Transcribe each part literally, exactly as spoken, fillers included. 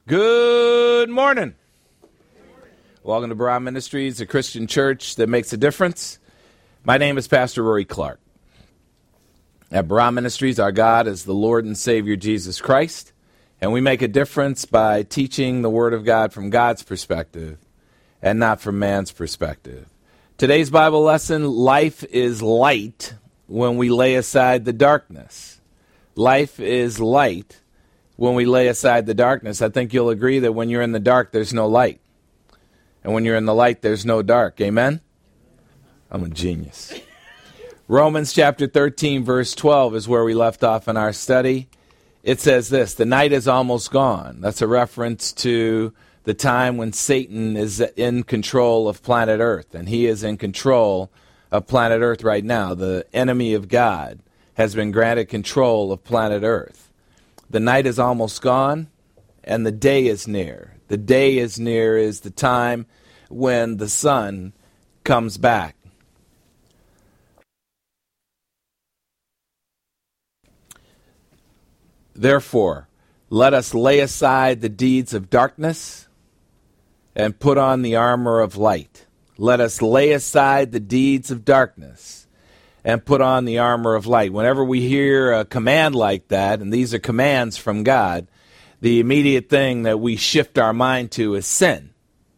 Good morning. Welcome to Barah Ministries, a Christian church that makes a difference. My name is Pastor Rory Clark. At Barah Ministries, our God is the Lord and Savior Jesus Christ, and we make a difference by teaching the Word of God from God's perspective and not from man's perspective. Today's Bible lesson, life is light when we lay aside the darkness. Life is light when we lay aside the darkness. I think you'll agree that when you're in the dark, there's no light. And when you're in the light, there's no dark. Amen? I'm a genius. Romans chapter thirteen, verse twelve is where we left off in our study. It says this, the night is almost gone. That's a reference to the time when Satan is in control of planet Earth. And he is in control of planet Earth right now. The enemy of God has been granted control of planet Earth. The night is almost gone, and the day is near. The day is near is the time when the sun comes back. Therefore, let us lay aside the deeds of darkness and put on the armor of light. Let us lay aside the deeds of darkness and put on the armor of light. Whenever we hear a command like that, and these are commands from God, the immediate thing that we shift our mind to is sin.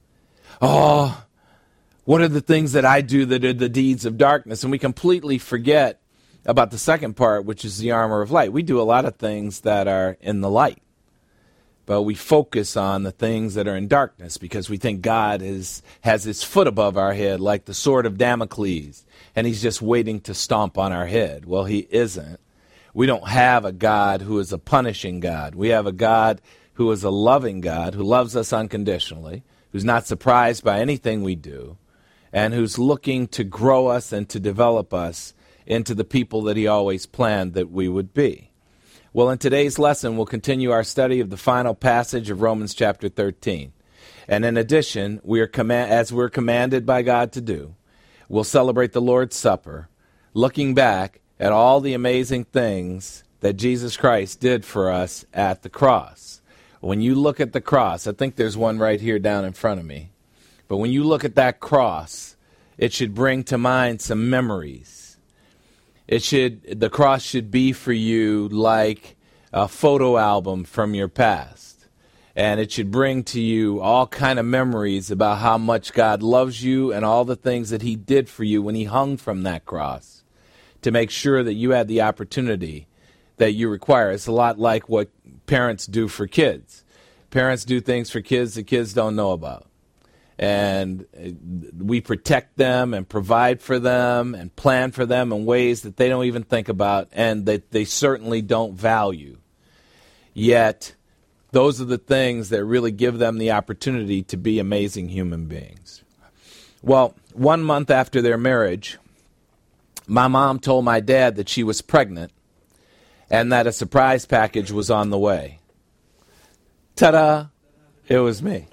Oh, what are the things that I do that are the deeds of darkness? And we completely forget about the second part, which is the armor of light. We do a lot of things that are in the light, but we focus on the things that are in darkness because we think God is, has his foot above our head like the sword of Damocles, and he's just waiting to stomp on our head. Well, he isn't. We don't have a God who is a punishing God. We have a God who is a loving God, who loves us unconditionally, who's not surprised by anything we do, and who's looking to grow us and to develop us into the people that he always planned that we would be. Well, in today's lesson, we'll continue our study of the final passage of Romans chapter thirteen. And in addition, we are command, as we're commanded by God to do, we'll celebrate the Lord's Supper, looking back at all the amazing things that Jesus Christ did for us at the cross. When you look at the cross, I think there's one right here down in front of me, but when you look at that cross, it should bring to mind some memories. It should, the cross should be for you like a photo album from your past. And it should bring to you all kind of memories about how much God loves you and all the things that he did for you when he hung from that cross to make sure that you had the opportunity that you require. It's a lot like what parents do for kids. Parents do things for kids that kids don't know about. And we protect them and provide for them and plan for them in ways that they don't even think about and that they certainly don't value. Yet, those are the things that really give them the opportunity to be amazing human beings. Well, one month after their marriage, my mom told my dad that she was pregnant and that a surprise package was on the way. Ta-da! It was me.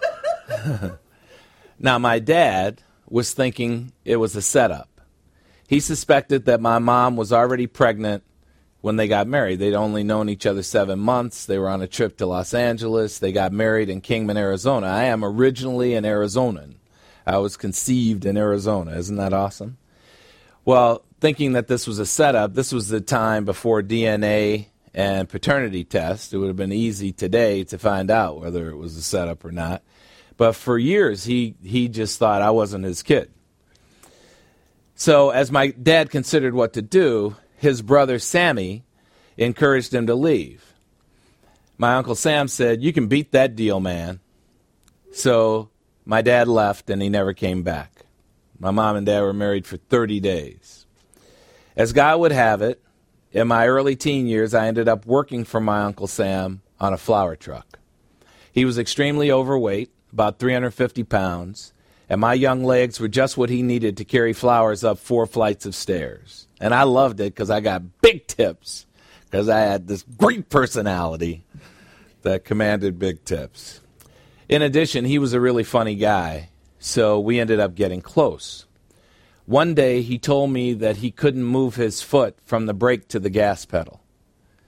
Now, my dad was thinking it was a setup. He suspected that my mom was already pregnant when they got married. They'd only known each other seven months. They were on a trip to Los Angeles. They got married in Kingman, Arizona. I am originally an Arizonan. I was conceived in Arizona. Isn't that awesome? Well, thinking that this was a setup, this was the time before D N A and paternity tests. It would have been easy today to find out whether it was a setup or not. But for years, he, he just thought I wasn't his kid. So as my dad considered what to do, his brother Sammy encouraged him to leave. My Uncle Sam said, you can beat that deal, man. So my dad left and he never came back. My mom and dad were married for thirty days. As God would have it, in my early teen years, I ended up working for my Uncle Sam on a flower truck. He was extremely overweight, about three hundred fifty pounds, and my young legs were just what he needed to carry flowers up four flights of stairs. And I loved it because I got big tips, because I had this great personality that commanded big tips. In addition, he was a really funny guy, so we ended up getting close. One day, he told me that he couldn't move his foot from the brake to the gas pedal.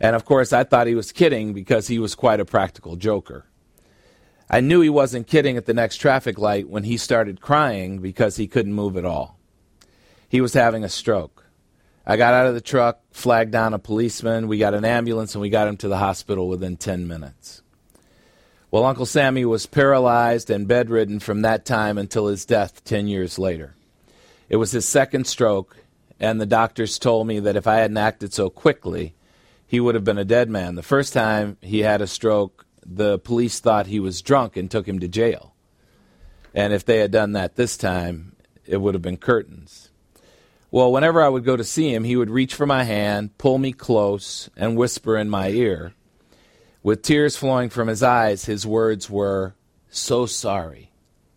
And of course, I thought he was kidding because he was quite a practical joker. I knew he wasn't kidding at the next traffic light when he started crying because he couldn't move at all. He was having a stroke. I got out of the truck, flagged down a policeman, we got an ambulance, and we got him to the hospital within ten minutes. Well, Uncle Sammy was paralyzed and bedridden from that time until his death ten years later. It was his second stroke, and the doctors told me that if I hadn't acted so quickly, he would have been a dead man. The first time he had a stroke, the police thought he was drunk and took him to jail. And if they had done that this time, it would have been curtains. Well, whenever I would go to see him, he would reach for my hand, pull me close, and whisper in my ear. With tears flowing from his eyes, his words were, "So sorry.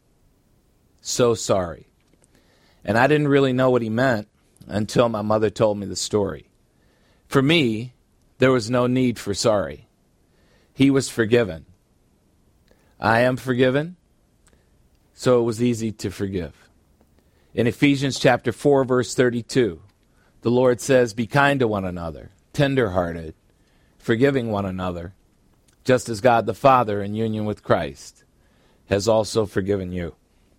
So sorry." And I didn't really know what he meant until my mother told me the story. For me, there was no need for sorry. He was forgiven. I am forgiven, so it was easy to forgive. In Ephesians chapter four, verse thirty-two, the Lord says, "Be kind to one another, tender-hearted, forgiving one another, just as God the Father, in union with Christ, has also forgiven you."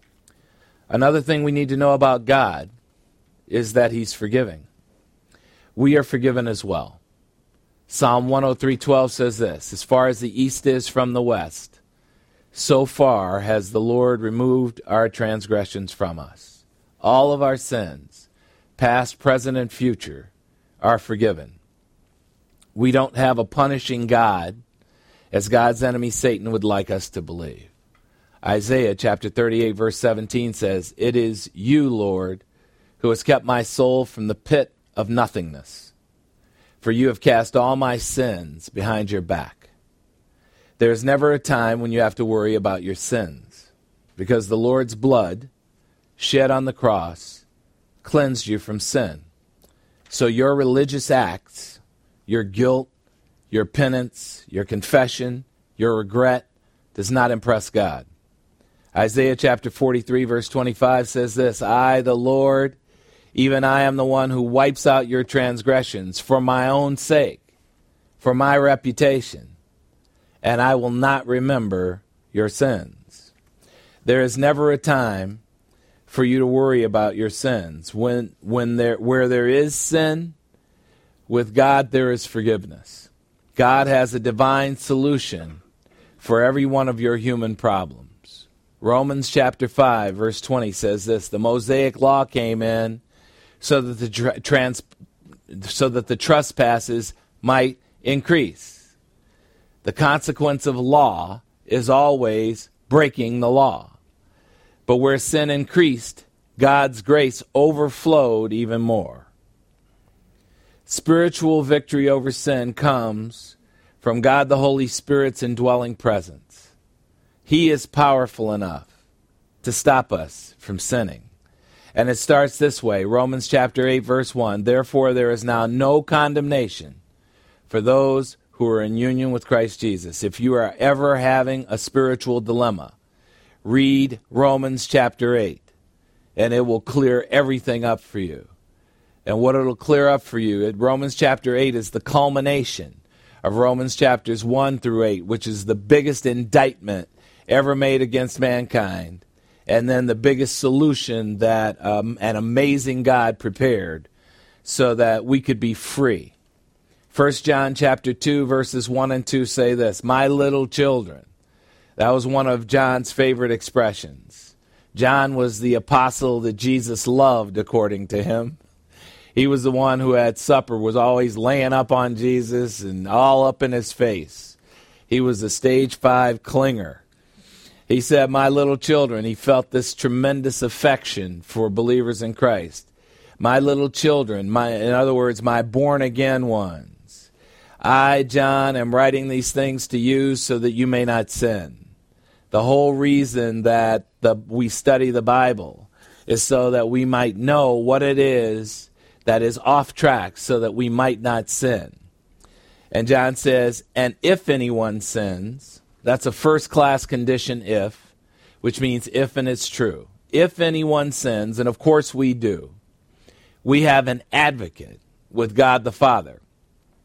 Another thing we need to know about God is that he's forgiving. We are forgiven as well. Psalm one oh three twelve says this, "As far as the east is from the west, so far has the Lord removed our transgressions from us." All of our sins, past, present, and future, are forgiven. We don't have a punishing God, as God's enemy Satan would like us to believe. Isaiah chapter thirty-eight, verse seventeen says, "It is you, Lord, who has kept my soul from the pit of nothingness. For you have cast all my sins behind your back." There is never a time when you have to worry about your sins, because the Lord's blood shed on the cross cleansed you from sin. So your religious acts, your guilt, your penance, your confession, your regret does not impress God. Isaiah chapter forty-three, verse twenty-five says this, "I, the Lord, even I am the one who wipes out your transgressions for my own sake, for my reputation, and I will not remember your sins." There is never a time for you to worry about your sins. When, when there, where there is sin, with God there is forgiveness. God has a divine solution for every one of your human problems. Romans chapter five, verse twenty says this, "The Mosaic law came in so that the tra- trans, so that the trespasses might increase." The consequence of law is always breaking the law. But where sin increased, God's grace overflowed even more. Spiritual victory over sin comes from God the Holy Spirit's indwelling presence. He is powerful enough to stop us from sinning. And it starts this way, Romans chapter eight, verse one, "Therefore there is now no condemnation for those who are in union with Christ Jesus." If you are ever having a spiritual dilemma, read Romans chapter eight, and it will clear everything up for you. And what it'll clear up for you, Romans chapter eight is the culmination of Romans chapters one through eight, which is the biggest indictment ever made against mankind, and then the biggest solution that um, an amazing God prepared so that we could be free. First John chapter two, verses one and two say this, "My little children." That was one of John's favorite expressions. John was the apostle that Jesus loved, according to him. He was the one who at supper was always laying up on Jesus and all up in his face. He was a stage five clinger. He said, "My little children," he felt this tremendous affection for believers in Christ. "My little children," my, in other words, my born-again ones. "I, John, am writing these things to you so that you may not sin." The whole reason that the, we study the Bible is so that we might know what it is that is off track so that we might not sin. And John says, "And if anyone sins," that's a first-class condition if, which means if and it's true. If anyone sins, and of course we do, we have an advocate with God the Father.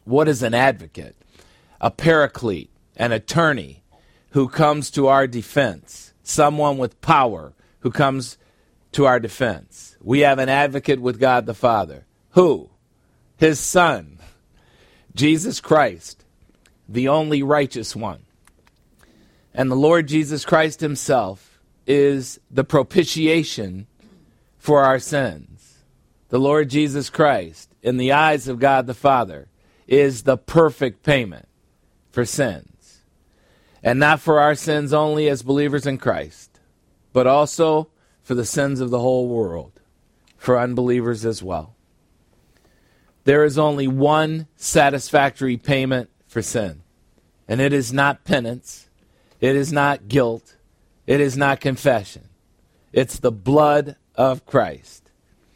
What is an advocate? A paraclete, an attorney who comes to our defense, someone with power who comes to our defense. We have an advocate with God the Father. Who? His Son, Jesus Christ, the only righteous one. And the Lord Jesus Christ himself is the propitiation for our sins. The Lord Jesus Christ, in the eyes of God the Father, is the perfect payment for sins. And not for our sins only as believers in Christ, but also for the sins of the whole world, for unbelievers as well. There is only one satisfactory payment for sin, and it is not penance, it is not guilt, it is not confession. It's the blood of Christ.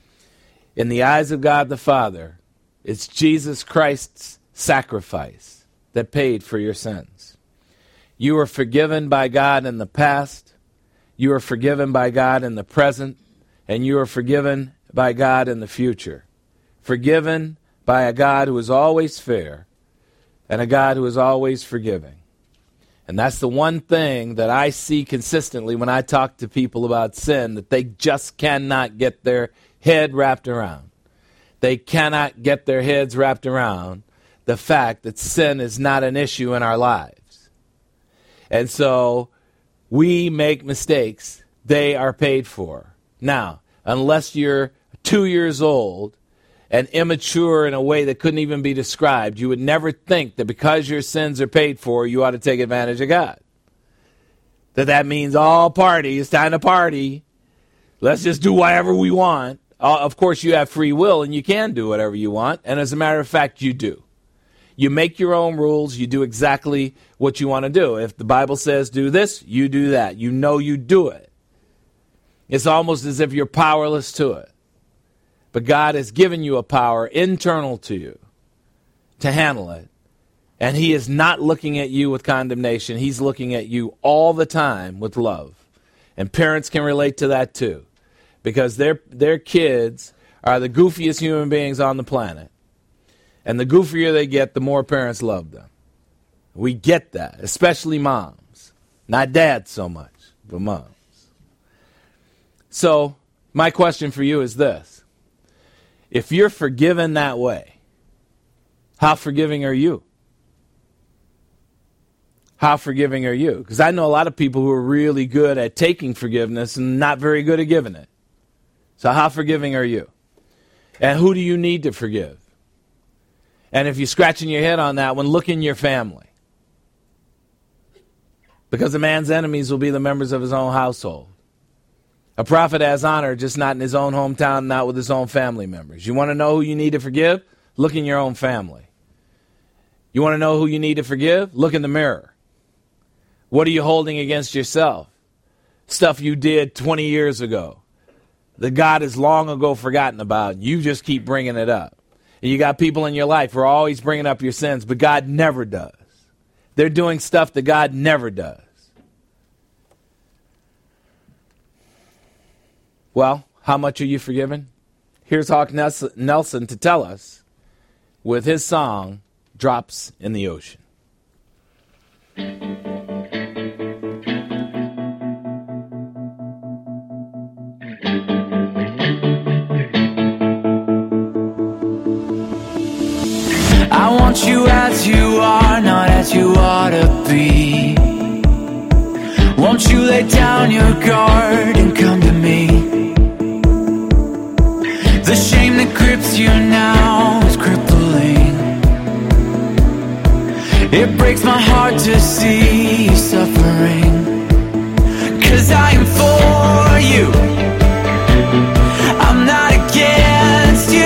In the eyes of God the Father, it's Jesus Christ's sacrifice that paid for your sins. You are forgiven by God in the past, you are forgiven by God in the present, and you are forgiven by God in the future. Forgiven by a God who is always fair and a God who is always forgiving. And that's the one thing that I see consistently when I talk to people about sin, that they just cannot get their head wrapped around. They cannot get their heads wrapped around the fact that sin is not an issue in our lives. And so we make mistakes, they are paid for. Now, unless you're two years old and immature in a way that couldn't even be described, you would never think that because your sins are paid for, you ought to take advantage of God. That that means all party, it's time to party. Let's just do whatever we want. Uh, of course, you have free will and you can do whatever you want. And as a matter of fact, you do. You make your own rules. You do exactly what you want to do. If the Bible says do this, you do that. You know you do it. It's almost as if you're powerless to it. But God has given you a power internal to you to handle it. And he is not looking at you with condemnation. He's looking at you all the time with love. And parents can relate to that too. Because their their kids are the goofiest human beings on the planet. And the goofier they get, the more parents love them. We get that, especially moms. Not dads so much, but moms. So, my question for you is this. If you're forgiven that way, how forgiving are you? How forgiving are you? Because I know a lot of people who are really good at taking forgiveness and not very good at giving it. So how forgiving are you? And who do you need to forgive? And if you're scratching your head on that one, look in your family. Because a man's enemies will be the members of his own household. A prophet has honor, just not in his own hometown, not with his own family members. You want to know who you need to forgive? Look in your own family. You want to know who you need to forgive? Look in the mirror. What are you holding against yourself? Stuff you did twenty years ago that God has long ago forgotten about. You just keep bringing it up. And you got people in your life who are always bringing up your sins, but God never does. They're doing stuff that God never does. Well, how much are you forgiven? Here's Hawk Nelson to tell us with his song, Drops in the Ocean. I want you as you are, not as you ought to be. Won't you lay down your guard and come to me? The shame that grips you now is crippling. It breaks my heart to see you suffering. 'Cause I am for you, I'm not against you.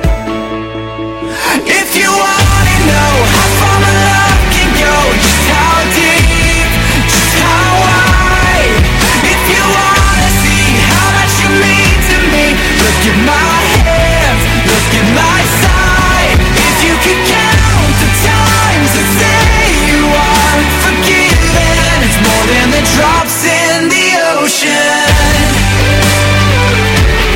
If you wanna know how far my love can go, just how deep, just how wide. If you wanna see how much you mean to me, look at my hands, look at my side. If you could count the times that say you are forgiven, it's more than the drops in the ocean.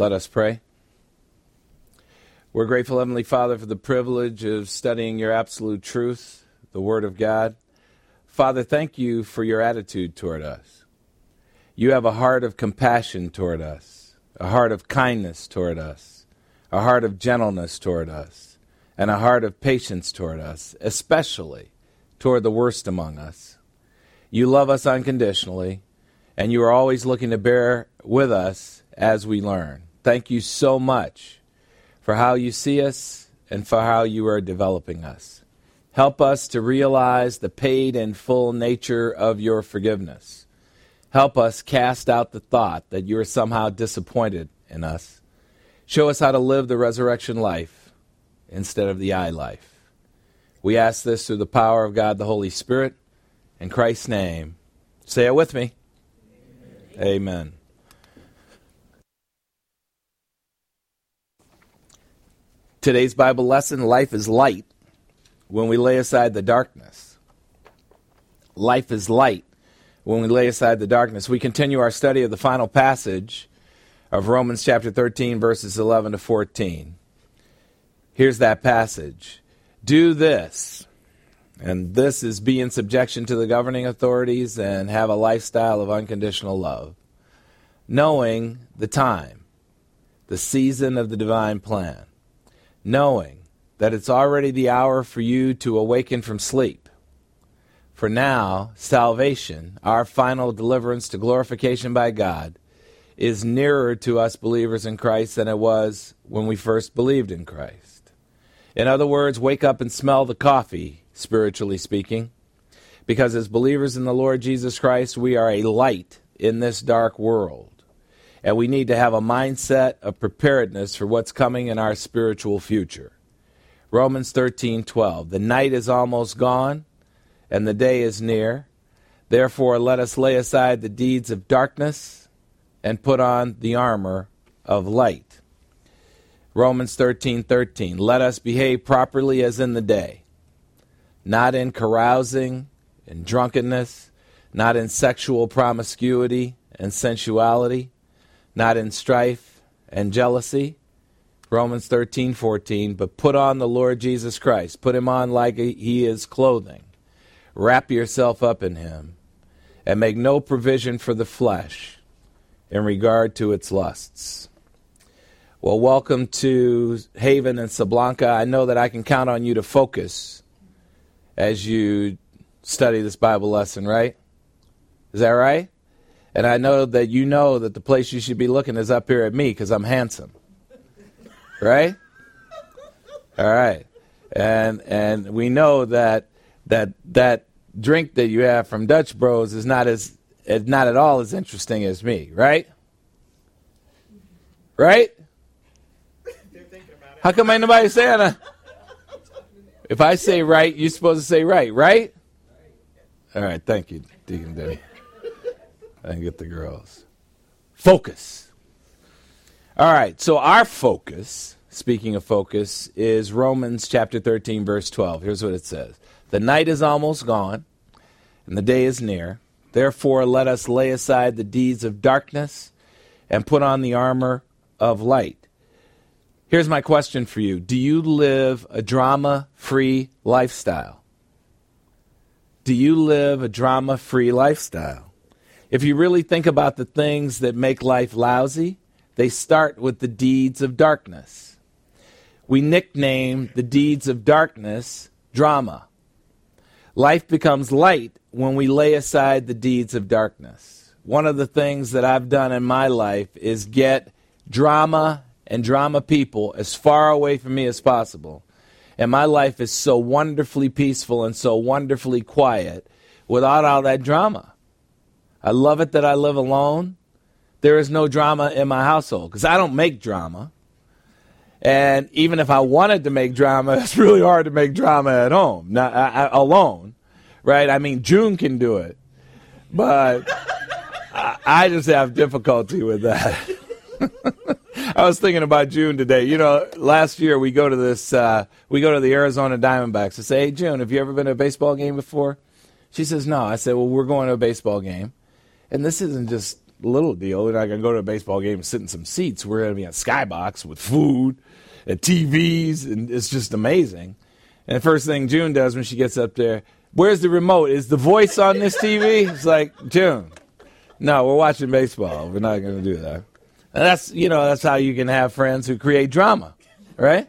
Let us pray. We're grateful, Heavenly Father, for the privilege of studying your absolute truth, the Word of God. Father, thank you for your attitude toward us. You have a heart of compassion toward us, a heart of kindness toward us, a heart of gentleness toward us, and a heart of patience toward us, especially toward the worst among us. You love us unconditionally, and you are always looking to bear with us as we learn. Thank you so much for how you see us and for how you are developing us. Help us to realize the paid and full nature of your forgiveness. Help us cast out the thought that you are somehow disappointed in us. Show us how to live the resurrection life instead of the I life. We ask this through the power of God the Holy Spirit. In Christ's name. Say it with me. Amen. Amen. Today's Bible lesson, life is light when we lay aside the darkness. Life is light when we lay aside the darkness. We continue our study of the final passage of Romans chapter thirteen, verses eleven to fourteen. Here's that passage. Do this, and this is be in subjection to the governing authorities and have a lifestyle of unconditional love, knowing the time, the season of the divine plan, knowing that it's already the hour for you to awaken from sleep. For now, salvation, our final deliverance to glorification by God, is nearer to us believers in Christ than it was when we first believed in Christ. In other words, wake up and smell the coffee, spiritually speaking, because as believers in the Lord Jesus Christ, we are a light in this dark world. And we need to have a mindset of preparedness for what's coming in our spiritual future. Romans thirteen twelve. The night is almost gone, and the day is near. Therefore, let us lay aside the deeds of darkness and put on the armor of light. Romans thirteen thirteen. Let us behave properly as in the day, not in carousing and drunkenness, not in sexual promiscuity and sensuality, not in strife and jealousy, Romans thirteen fourteen, but put on the Lord Jesus Christ. Put him on like he is clothing. Wrap yourself up in him, and make no provision for the flesh in regard to its lusts. Well, welcome to Haven and Sablanca. I know that I can count on you to focus as you study this Bible lesson, right? Is that right? And I know that you know that the place you should be looking is up here at me because I'm handsome. Right? All right. And and we know that that that drink that you have from Dutch Bros is not as is not at all as interesting as me, right? Right? How come ain't nobody saying that? If I say right, you're supposed to say right, right? All right, thank you, Deacon Denny. And get the girls. Focus. All right, so our focus, speaking of focus, is Romans chapter thirteen, verse twelve. Here's what it says. The night is almost gone, and the day is near. Therefore, let us lay aside the deeds of darkness and put on the armor of light. Here's my question for you. Do you live a drama-free lifestyle? Do you live a drama-free lifestyle? If you really think about the things that make life lousy, they start with the deeds of darkness. We nickname the deeds of darkness drama. Life becomes light when we lay aside the deeds of darkness. One of the things that I've done in my life is get drama and drama people as far away from me as possible. And my life is so wonderfully peaceful and so wonderfully quiet without all that drama. I love it that I live alone. There is no drama in my household because I don't make drama. And even if I wanted to make drama, it's really hard to make drama at home, not I, I, alone, right? I mean, June can do it, but I, I just have difficulty with that. I was thinking about June today. You know, last year we go to this, uh, we go to the Arizona Diamondbacks. I say, hey, June, have you ever been to a baseball game before? She says, no. I said, well, we're going to a baseball game. And this isn't just little deal. We're not going to go to a baseball game and sit in some seats. We're going to be on Skybox with food and T Vs, and it's just amazing. And the first thing June does when she gets up there, where's the remote? Is the voice on this T V? It's like, June, no, we're watching baseball. We're not going to do that. And that's, you know, that's how you can have friends who create drama, right?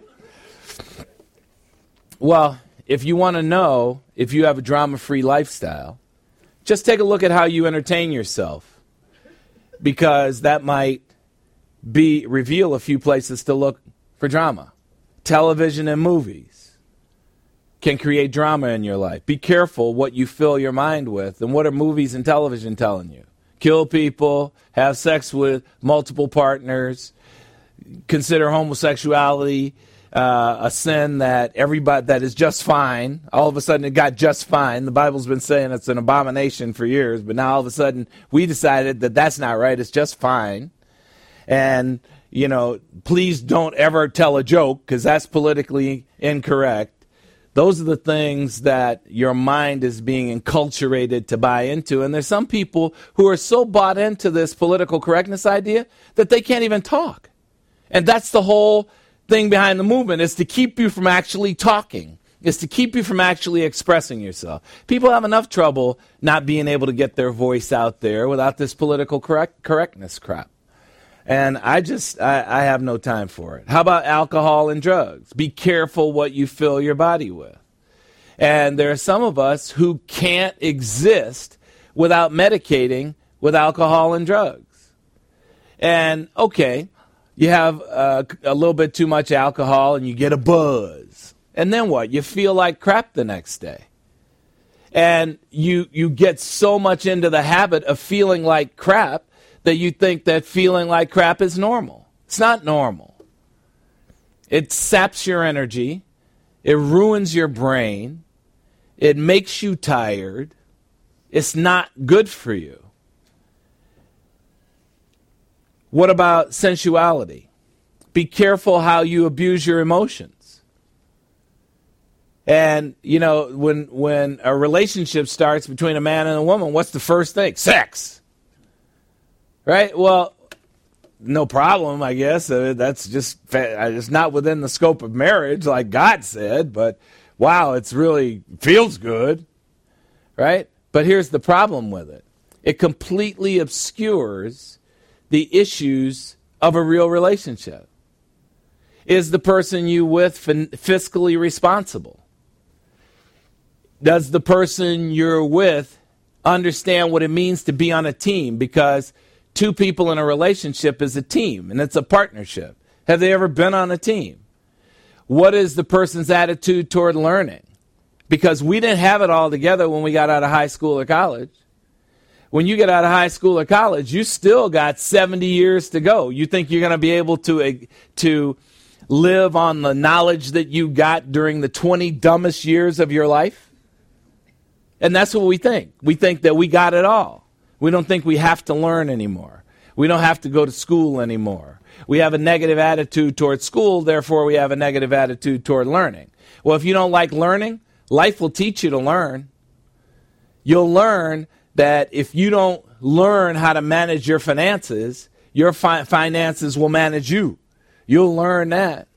Well, if you want to know if you have a drama-free lifestyle, just take a look at how you entertain yourself, because that might be reveal a few places to look for drama. Television and movies can create drama in your life. Be careful what you fill your mind with, and what are movies and television telling you? Kill people, have sex with multiple partners, consider homosexuality uh, a sin that everybody that is just fine. All of a sudden it got just fine. The Bible's been saying it's an abomination for years, but now all of a sudden we decided that that's not right. It's just fine. And, you know, please don't ever tell a joke, because that's politically incorrect. Those are the things that your mind is being enculturated to buy into. And there's some people who are so bought into this political correctness idea that they can't even talk. And that's the whole thing behind the movement, is to keep you from actually talking, is to keep you from actually expressing yourself. People have enough trouble not being able to get their voice out there without this political correct, correctness crap. And I just, I, I have no time for it. How about alcohol and drugs? Be careful what you fill your body with. And there are some of us who can't exist without medicating with alcohol and drugs. And, okay, you have uh, a little bit too much alcohol and you get a buzz. And then what? You feel like crap the next day. And you you get so much into the habit of feeling like crap that you think that feeling like crap is normal. It's not normal. It saps your energy. It ruins your brain. It makes you tired. It's not good for you. What about sensuality? Be careful how you abuse your emotions. And, you know, when when a relationship starts between a man and a woman, what's the first thing? Sex. Right? Well, no problem, I guess. Uh, that's just, it's not within the scope of marriage, like God said, but wow, it's really feels good. Right? But here's the problem with it. It completely obscures the issues of a real relationship. Is the person you with fin- fiscally responsible? Does the person you're with understand what it means to be on a team? Because two people in a relationship is a team, and it's a partnership. Have they ever been on a team? What is the person's attitude toward learning? Because we didn't have it all together when we got out of high school or college. When you get out of high school or college, you still got seventy years to go. You think you're going to be able to, to live on the knowledge that you got during the twenty dumbest years of your life? And that's what we think. We think that we got it all. We don't think we have to learn anymore. We don't have to go to school anymore. We have a negative attitude toward school, therefore we have a negative attitude toward learning. Well, if you don't like learning, life will teach you to learn. You'll learn that if you don't learn how to manage your finances, your fi- finances will manage you. You'll learn that.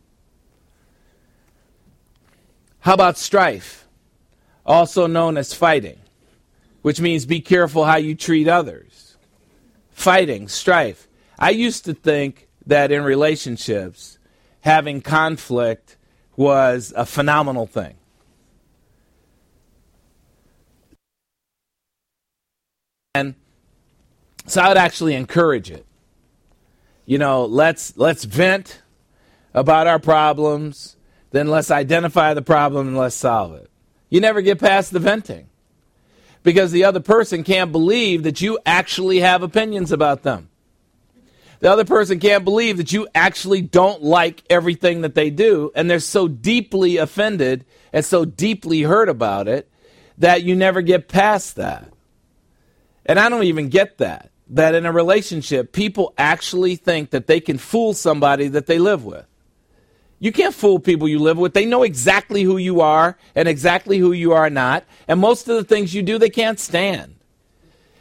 How about strife? Also known as fighting, which means be careful how you treat others. Fighting, strife. I used to think that in relationships, having conflict was a phenomenal thing. And so I would actually encourage it. You know, let's let's vent about our problems, then let's identify the problem and let's solve it. You never get past the venting, because the other person can't believe that you actually have opinions about them. The other person can't believe that you actually don't like everything that they do, and they're so deeply offended and so deeply hurt about it that you never get past that. And I don't even get that, that in a relationship, people actually think that they can fool somebody that they live with. You can't fool people you live with. They know exactly who you are and exactly who you are not. And most of the things you do, they can't stand.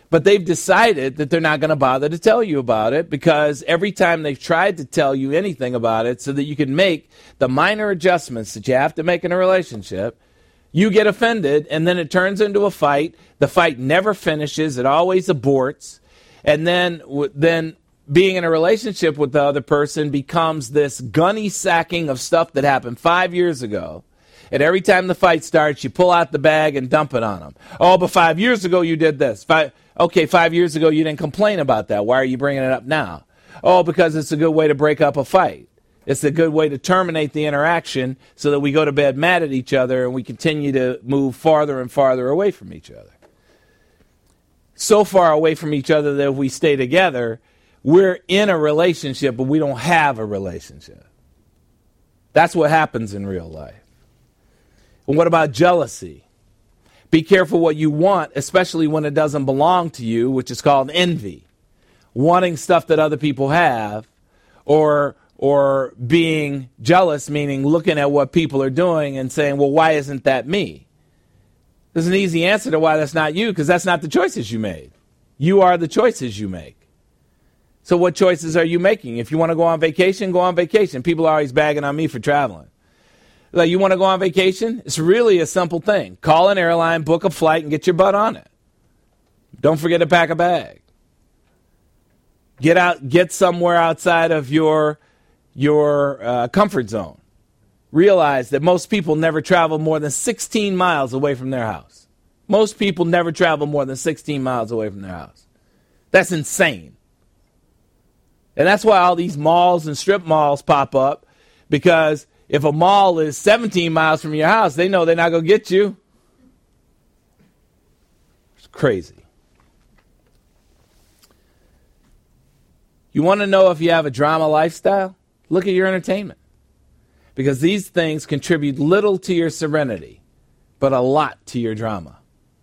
But they've decided that they're not going to bother to tell you about it, because every time they've tried to tell you anything about it so that you can make the minor adjustments that you have to make in a relationship, you get offended, and then it turns into a fight. The fight never finishes. It always aborts. And then, then being in a relationship with the other person becomes this gunny sacking of stuff that happened five years ago. And every time the fight starts, you pull out the bag and dump it on them. Oh, but five years ago you did this. Five, okay, five years ago you didn't complain about that. Why are you bringing it up now? Oh, because it's a good way to break up a fight. It's a good way to terminate the interaction so that we go to bed mad at each other and we continue to move farther and farther away from each other. So far away from each other that if we stay together, we're in a relationship, but we don't have a relationship. That's what happens in real life. And what about jealousy? Be careful what you want, especially when it doesn't belong to you, which is called envy. Wanting stuff that other people have, or or being jealous, meaning looking at what people are doing and saying, well, why isn't that me? There's an easy answer to why that's not you, because that's not the choices you made. You are the choices you make. So what choices are you making? If you want to go on vacation, go on vacation. People are always bagging on me for traveling. Like, you want to go on vacation? It's really a simple thing. Call an airline, book a flight, and get your butt on it. Don't forget to pack a bag. Get out, get somewhere outside of your, your uh, comfort zone. Realize that most people never travel more than sixteen miles away from their house. Most people never travel more than sixteen miles away from their house. That's insane. And that's why all these malls and strip malls pop up, because if a mall is seventeen miles from your house, they know they're not going to get you. It's crazy. You want to know if you have a drama lifestyle? Look at your entertainment. Because these things contribute little to your serenity, but a lot to your drama.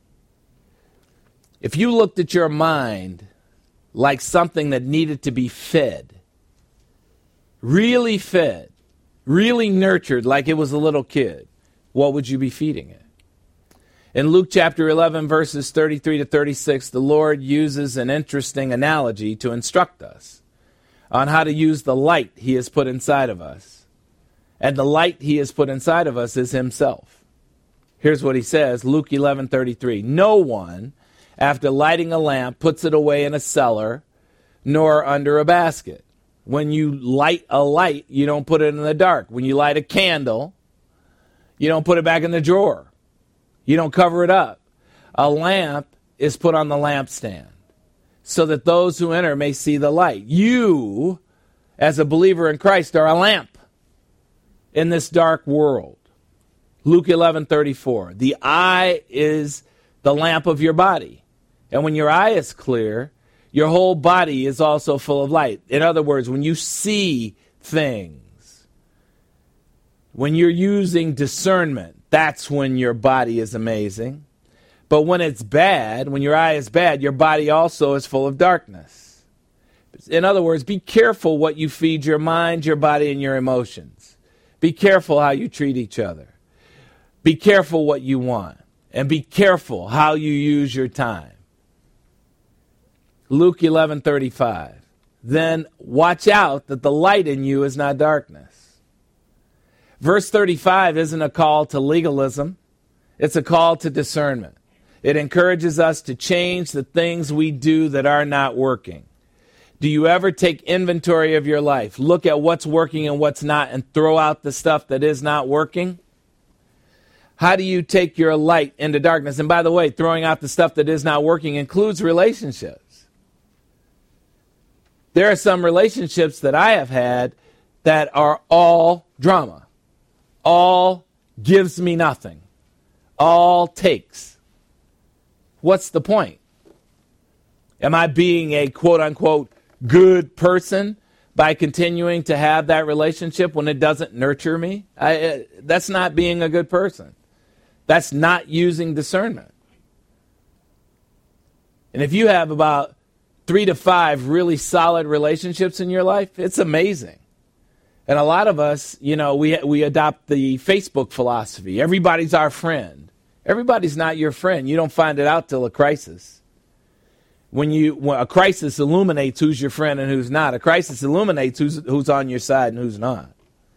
If you looked at your mind like something that needed to be fed, really fed, really nurtured like it was a little kid, what would you be feeding it? In Luke chapter eleven, verses thirty-three to thirty-six, the Lord uses an interesting analogy to instruct us on how to use the light he has put inside of us. And the light he has put inside of us is himself. Here's what he says, Luke eleven thirty-three. No one, after lighting a lamp, puts it away in a cellar, nor under a basket. When you light a light, you don't put it in the dark. When you light a candle, you don't put it back in the drawer. You don't cover it up. A lamp is put on the lampstand so that those who enter may see the light. You, as a believer in Christ, are a lamp in this dark world. Luke eleven thirty-four. The eye is the lamp of your body. And when your eye is clear, your whole body is also full of light. In other words, when you see things, when you're using discernment, that's when your body is amazing. But when it's bad, when your eye is bad, your body also is full of darkness. In other words, be careful what you feed your mind, your body, and your emotions. Be careful how you treat each other. Be careful what you want. And be careful how you use your time. Luke eleven thirty-five. Then watch out that the light in you is not darkness. Verse thirty-five isn't a call to legalism. It's a call to discernment. It encourages us to change the things we do that are not working. Do you ever take inventory of your life, look at what's working and what's not, and throw out the stuff that is not working? How do you take your light into darkness? And by the way, throwing out the stuff that is not working includes relationships. There are some relationships that I have had that are all drama, all gives me nothing, all takes. What's the point? Am I being a quote-unquote good person by continuing to have that relationship when it doesn't nurture me? I, that's not being a good person. That's not using discernment. And if you have about three to five really solid relationships in your life, it's amazing. And a lot of us, you know, we we adopt the Facebook philosophy. Everybody's our friend. Everybody's not your friend. You don't find it out till a crisis. When you when a crisis illuminates who's your friend and who's not. A crisis illuminates who's who's on your side and who's not.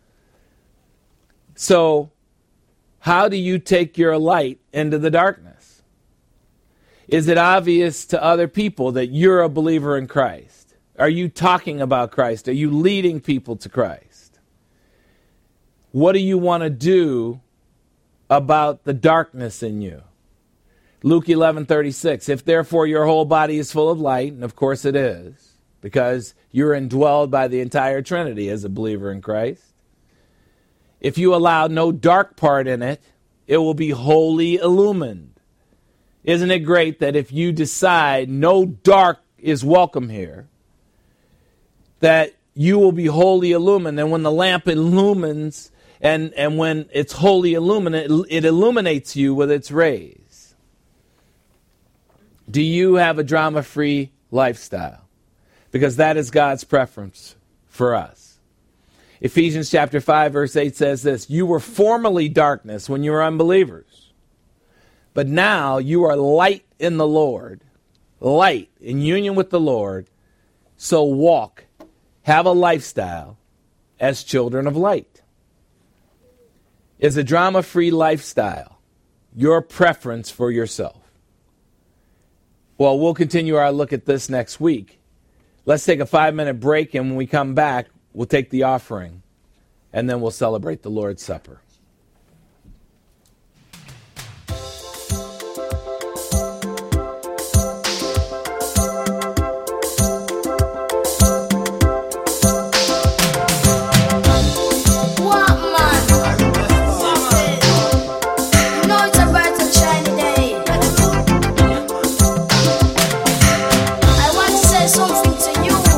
So, how do you take your light into the darkness? Is it obvious to other people that you're a believer in Christ? Are you talking about Christ? Are you leading people to Christ? What do you want to do about the darkness in you? Luke eleven thirty-six, if therefore your whole body is full of light, and of course it is, because you're indwelled by the entire Trinity as a believer in Christ. If you allow no dark part in it, it will be wholly illumined. Isn't it great that if you decide no dark is welcome here, that you will be wholly illumined, and when the lamp illumines, and, and when it's wholly illuminated, it illuminates you with its rays. Do you have a drama-free lifestyle? Because that is God's preference for us. Ephesians chapter five, verse eight says this, you were formerly darkness when you were unbelievers, but now you are light in the Lord, light in union with the Lord, so walk, have a lifestyle as children of light. Is a drama-free lifestyle your preference for yourself? Well, we'll continue our look at this next week. Let's take a five-minute break, and when we come back, we'll take the offering, and then we'll celebrate the Lord's Supper.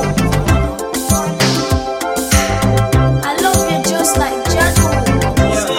I love you just like Jadu.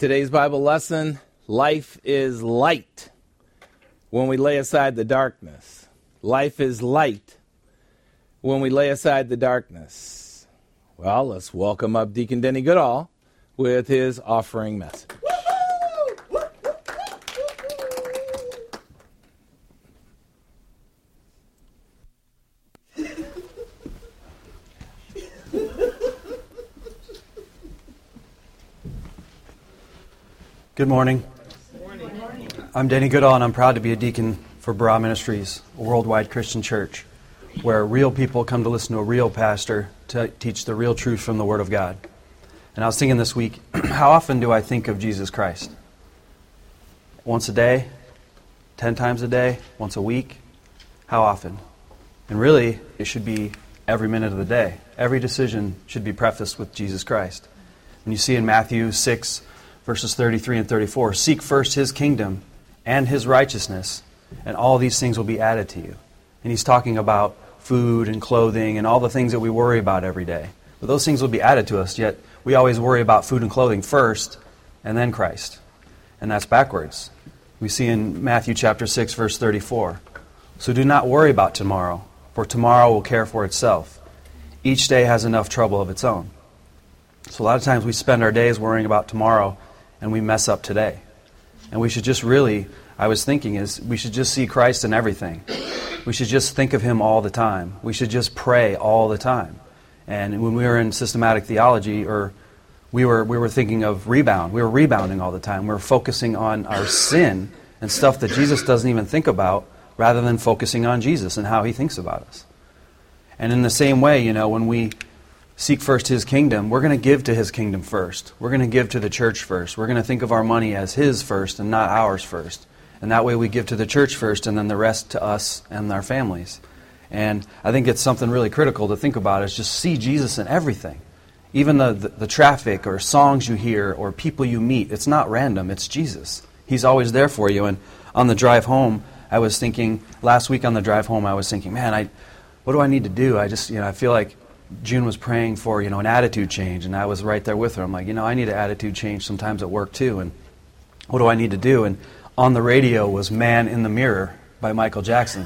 Today's Bible lesson, life is light when we lay aside the darkness. Life is light when we lay aside the darkness. Well, let's welcome up Deacon Denny Goodall with his offering message. Good morning. Good morning. I'm Denny Goodall, and I'm proud to be a deacon for Barah Ministries, a worldwide Christian church, where real people come to listen to a real pastor to teach the real truth from the Word of God. And I was thinking this week, how often do I think of Jesus Christ? Once a day? Ten times a day? Once a week? How often? And really, it should be every minute of the day. Every decision should be prefaced with Jesus Christ. And you see in Matthew six, verses thirty-three and thirty-four, seek first His kingdom and His righteousness, and all these things will be added to you. And He's talking about food and clothing and all the things that we worry about every day. But those things will be added to us, yet we always worry about food and clothing first, and then Christ. And that's backwards. We see in Matthew chapter six, verse thirty-four, so do not worry about tomorrow, for tomorrow will care for itself. Each day has enough trouble of its own. So a lot of times we spend our days worrying about tomorrow, and we mess up today. And we should just really, I was thinking, is we should just see Christ in everything. We should just think of Him all the time. We should just pray all the time. And when we were in systematic theology, or we were we were thinking of rebound. We were rebounding all the time. We were focusing on our sin and stuff that Jesus doesn't even think about, rather than focusing on Jesus and how He thinks about us. And in the same way, you know, when we seek first His kingdom, we're going to give to His kingdom first. We're going to give to the church first. We're going to think of our money as His first and not ours first. And that way we give to the church first and then the rest to us and our families. And I think it's something really critical to think about, is just see Jesus in everything. Even the, the, the traffic or songs you hear or people you meet, it's not random, it's Jesus. He's always there for you. And on the drive home, I was thinking, last week on the drive home, I was thinking, man, I, what do I need to do? I just, you know, I feel like June was praying for, you know, an attitude change, and I was right there with her. I'm like, you know, I need an attitude change sometimes at work too, and what do I need to do? And on the radio was Man in the Mirror by Michael Jackson.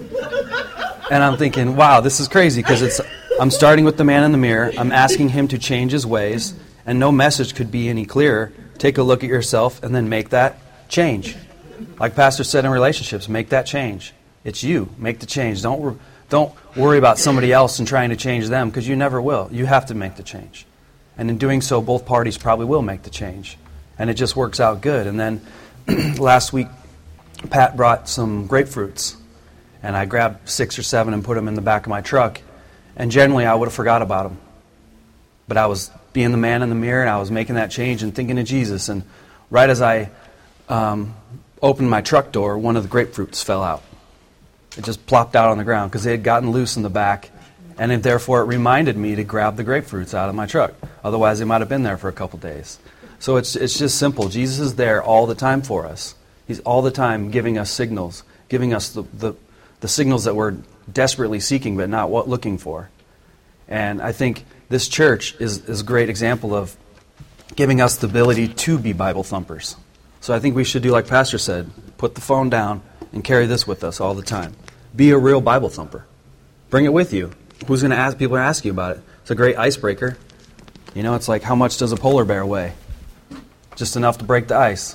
And I'm thinking, wow, this is crazy, because it's I'm starting with the man in the mirror, I'm asking him to change his ways, and no message could be any clearer. Take a look at yourself and then make that change. Like Pastor said in relationships, make that change. It's you. Make the change. Don't re- Don't worry about somebody else and trying to change them, because you never will. You have to make the change. And in doing so, both parties probably will make the change. And it just works out good. And then last week, Pat brought some grapefruits. And I grabbed six or seven and put them in the back of my truck. And generally, I would have forgot about them. But I was being the man in the mirror, and I was making that change and thinking of Jesus. And right as I um, opened my truck door, one of the grapefruits fell out. It just plopped out on the ground because they had gotten loose in the back, and it, therefore it reminded me to grab the grapefruits out of my truck. Otherwise, they might have been there for a couple days. So it's it's just simple. Jesus is there all the time for us. He's all the time giving us signals, giving us the the, the signals that we're desperately seeking but not what looking for. And I think this church is, is a great example of giving us the ability to be Bible thumpers. So I think we should do like Pastor said, put the phone down and carry this with us all the time. Be a real Bible thumper. Bring it with you. Who's going to ask? People are ask you about it. It's a great icebreaker. You know, it's like, how much does a polar bear weigh? Just enough to break the ice.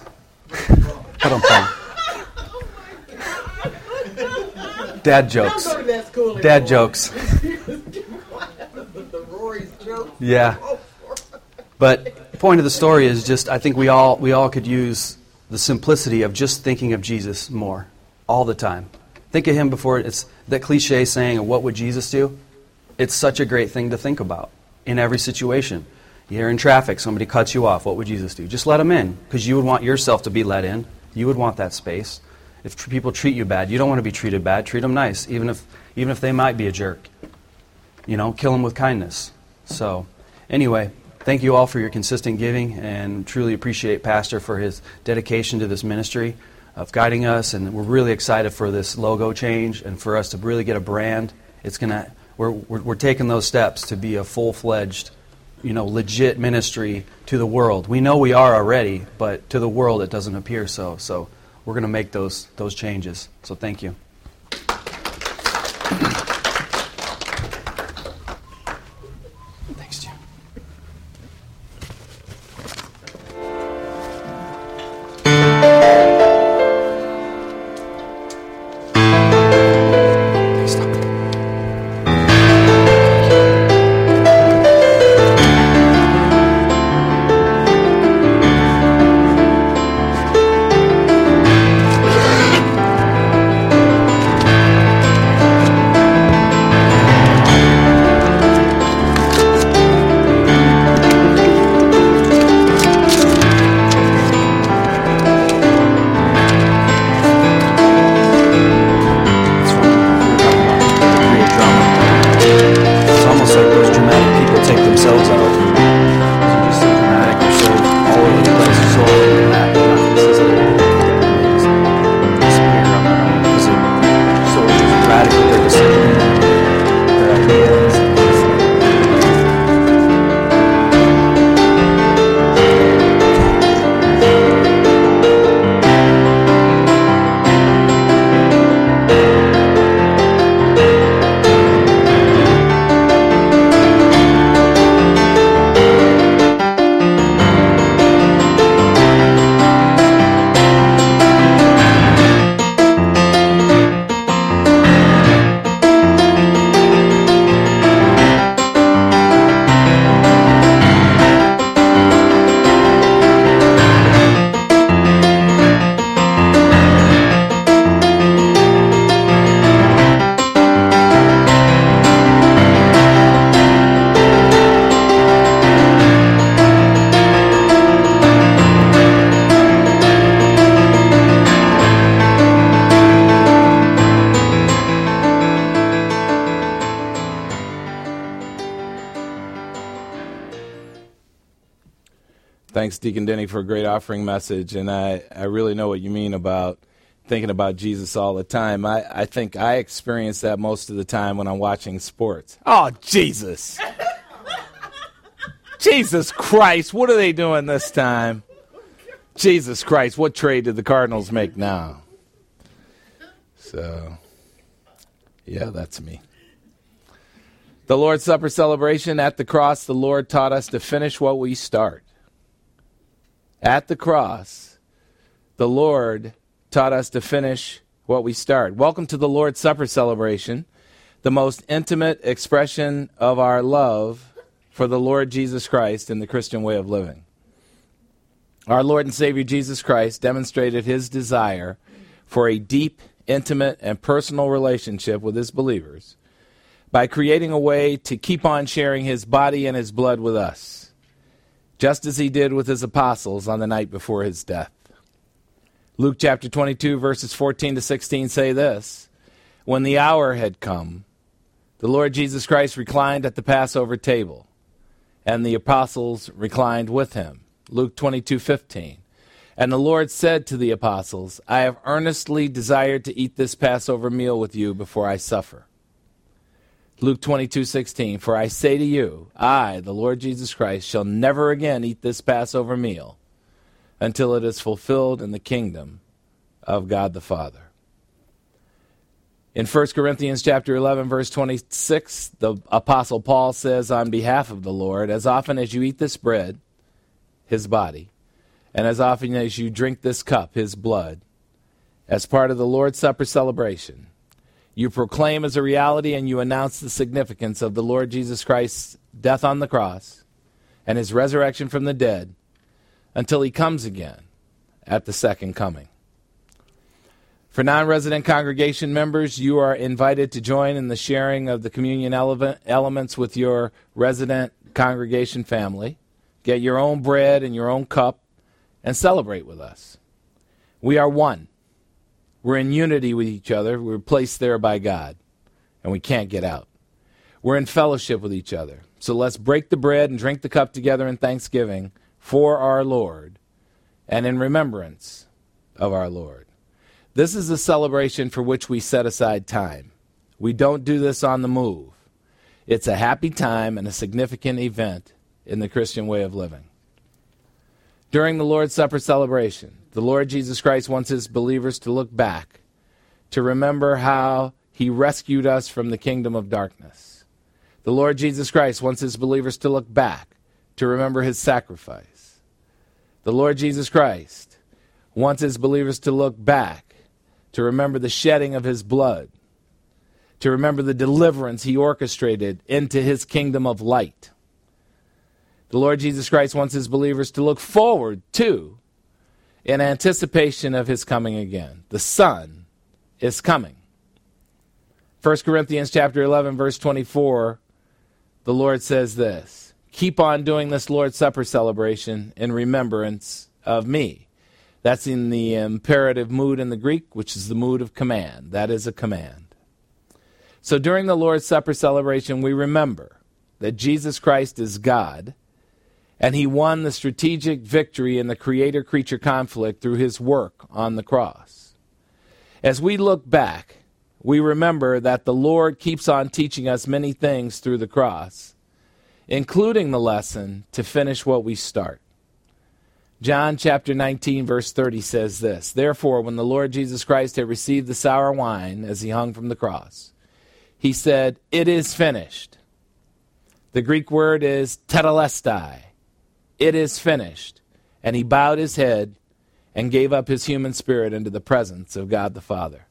Dad jokes. Dad jokes. Yeah. But the point of the story is just, I think we all we all could use the simplicity of just thinking of Jesus more, all the time. Think of Him before, it's that cliche saying, what would Jesus do? It's such a great thing to think about in every situation. You're in traffic, somebody cuts you off, what would Jesus do? Just let them in, because you would want yourself to be let in. You would want that space. If tr- people treat you bad, you don't want to be treated bad. Treat them nice, even if even if they might be a jerk. You know, kill them with kindness. So, anyway, thank you all for your consistent giving, and truly appreciate Pastor for his dedication to this ministry of guiding us, and we're really excited for this logo change and for us to really get a brand. It's gonna we're we're, we're taking those steps to be a full-fledged you know, legit ministry to the world. We know we are already, but to the world it doesn't appear so. So we're going to make those those changes. So thank you. Thanks, Jim. Thanks, Doc. It's almost like those dramatic people take themselves out. They're just so dramatic, they're so all over the place, so all over the map, they're not consistent. They just disappear on their own because they're so just radical, their decisions, their ideas. Thanks, Deacon Denny, for a great offering message. And I, I really know what you mean about thinking about Jesus all the time. I, I think I experience that most of the time when I'm watching sports. Oh, Jesus. Jesus Christ, what are they doing this time? Jesus Christ, what trade did the Cardinals make now? So, yeah, that's me. The Lord's Supper celebration at the cross, the Lord taught us to finish what we start. At the cross, the Lord taught us to finish what we start. Welcome to the Lord's Supper celebration, the most intimate expression of our love for the Lord Jesus Christ and the Christian way of living. Our Lord and Savior Jesus Christ demonstrated his desire for a deep, intimate, and personal relationship with his believers by creating a way to keep on sharing his body and his blood with us, just as he did with his apostles on the night before his death. Luke chapter twenty-two, verses fourteen to sixteen say this: When the hour had come, the Lord Jesus Christ reclined at the Passover table, and the apostles reclined with him. Luke twenty-two fifteen. And the Lord said to the apostles, I have earnestly desired to eat this Passover meal with you before I suffer. Luke twenty-two sixteen. For I say to you, I, the Lord Jesus Christ, shall never again eat this Passover meal until it is fulfilled in the kingdom of God the Father. In First Corinthians chapter eleven, verse twenty-six, the Apostle Paul says on behalf of the Lord, as often as you eat this bread, his body, and as often as you drink this cup, his blood, as part of the Lord's Supper celebration, you proclaim as a reality and you announce the significance of the Lord Jesus Christ's death on the cross and his resurrection from the dead until he comes again at the second coming. For non-resident congregation members, you are invited to join in the sharing of the communion ele- elements with your resident congregation family. Get your own bread and your own cup and celebrate with us. We are one. We're in unity with each other. We're placed there by God, and we can't get out. We're in fellowship with each other. So let's break the bread and drink the cup together in thanksgiving for our Lord and in remembrance of our Lord. This is a celebration for which we set aside time. We don't do this on the move. It's a happy time and a significant event in the Christian way of living. During the Lord's Supper celebration, the Lord Jesus Christ wants his believers to look back, to remember how he rescued us from the kingdom of darkness. The Lord Jesus Christ wants his believers to look back, to remember his sacrifice. The Lord Jesus Christ wants his believers to look back, to remember the shedding of his blood, to remember the deliverance he orchestrated into his kingdom of light. The Lord Jesus Christ wants his believers to look forward to, in anticipation of his coming again. The Son is coming. First Corinthians chapter eleven, verse twenty-four, the Lord says this, keep on doing this Lord's Supper celebration in remembrance of me. That's in the imperative mood in the Greek, which is the mood of command. That is a command. So during the Lord's Supper celebration, we remember that Jesus Christ is God, and he won the strategic victory in the creator-creature conflict through his work on the cross. As we look back, we remember that the Lord keeps on teaching us many things through the cross, including the lesson to finish what we start. John chapter nineteen, verse thirty says this, therefore, when the Lord Jesus Christ had received the sour wine as he hung from the cross, he said, it is finished. The Greek word is tetelestai. It is finished. And he bowed his head and gave up his human spirit into the presence of God the Father.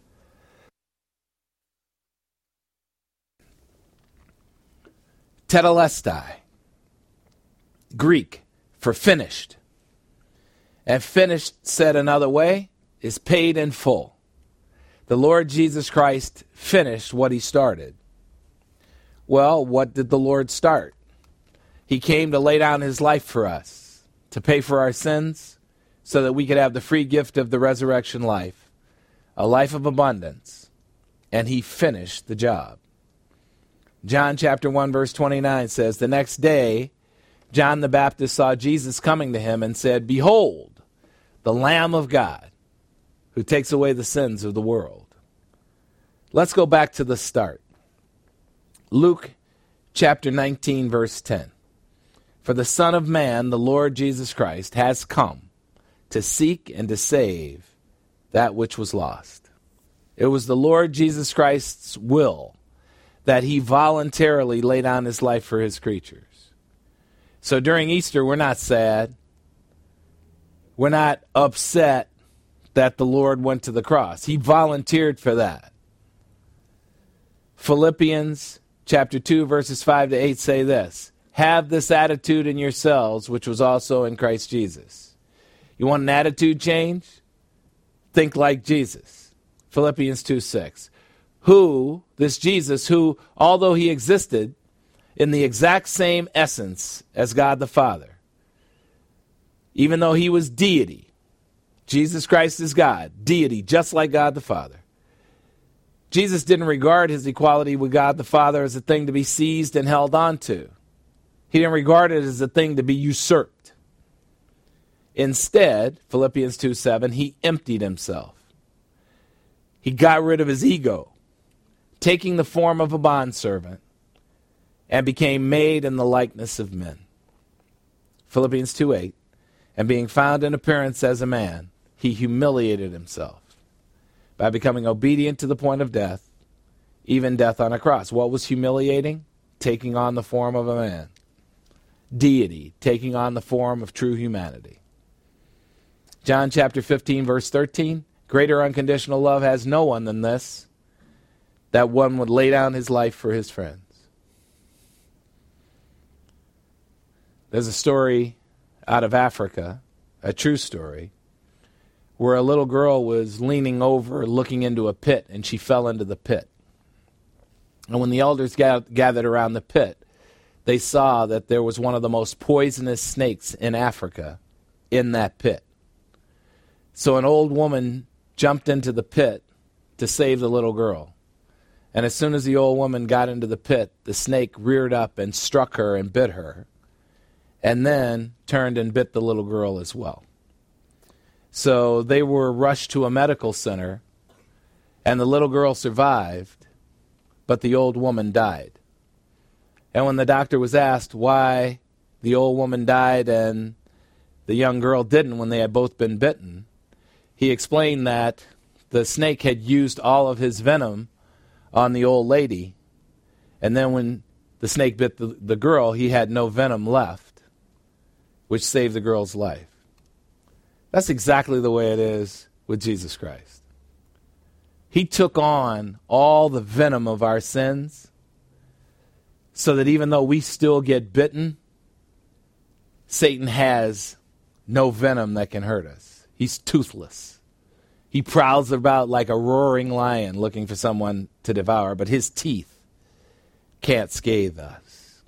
Tetelestai, Greek for finished. And finished, said another way, is paid in full. The Lord Jesus Christ finished what he started. Well, what did the Lord start? He came to lay down his life for us, to pay for our sins, so that we could have the free gift of the resurrection life, a life of abundance, and he finished the job. John chapter one, verse twenty-nine says, the next day, John the Baptist saw Jesus coming to him and said, behold, the Lamb of God, who takes away the sins of the world. Let's go back to the start. Luke chapter nineteen, verse ten. For the Son of Man, the Lord Jesus Christ, has come to seek and to save that which was lost. It was the Lord Jesus Christ's will that he voluntarily laid down his life for his creatures. So during Easter, we're not sad. We're not upset that the Lord went to the cross. He volunteered for that. Philippians chapter two, verses five to eight say this, have this attitude in yourselves, which was also in Christ Jesus. You want an attitude change? Think like Jesus. Philippians two six. Who, this Jesus, who, although he existed in the exact same essence as God the Father, even though he was deity, Jesus Christ is God, deity, just like God the Father. Jesus didn't regard his equality with God the Father as a thing to be seized and held on to. He didn't regard it as a thing to be usurped. Instead, Philippians two seven, he emptied himself. He got rid of his ego, taking the form of a bondservant, and became made in the likeness of men. Philippians two eight, and being found in appearance as a man, he humiliated himself by becoming obedient to the point of death, even death on a cross. What was humiliating? Taking on the form of a man. Deity, taking on the form of true humanity. John chapter fifteen, verse thirteen, greater unconditional love has no one than this, that one would lay down his life for his friends. There's a story out of Africa, a true story, where a little girl was leaning over looking into a pit, and she fell into the pit. And when the elders gathered around the pit, they saw that there was one of the most poisonous snakes in Africa in that pit. So an old woman jumped into the pit to save the little girl. And as soon as the old woman got into the pit, the snake reared up and struck her and bit her, and then turned and bit the little girl as well. So they were rushed to a medical center, and the little girl survived, but the old woman died. And when the doctor was asked why the old woman died and the young girl didn't when they had both been bitten, he explained that the snake had used all of his venom on the old lady, and then when the snake bit the, the girl, he had no venom left, which saved the girl's life. That's exactly the way it is with Jesus Christ. He took on all the venom of our sins so that even though we still get bitten, Satan has no venom that can hurt us. He's toothless. He prowls about like a roaring lion looking for someone to devour, but his teeth can't scathe us.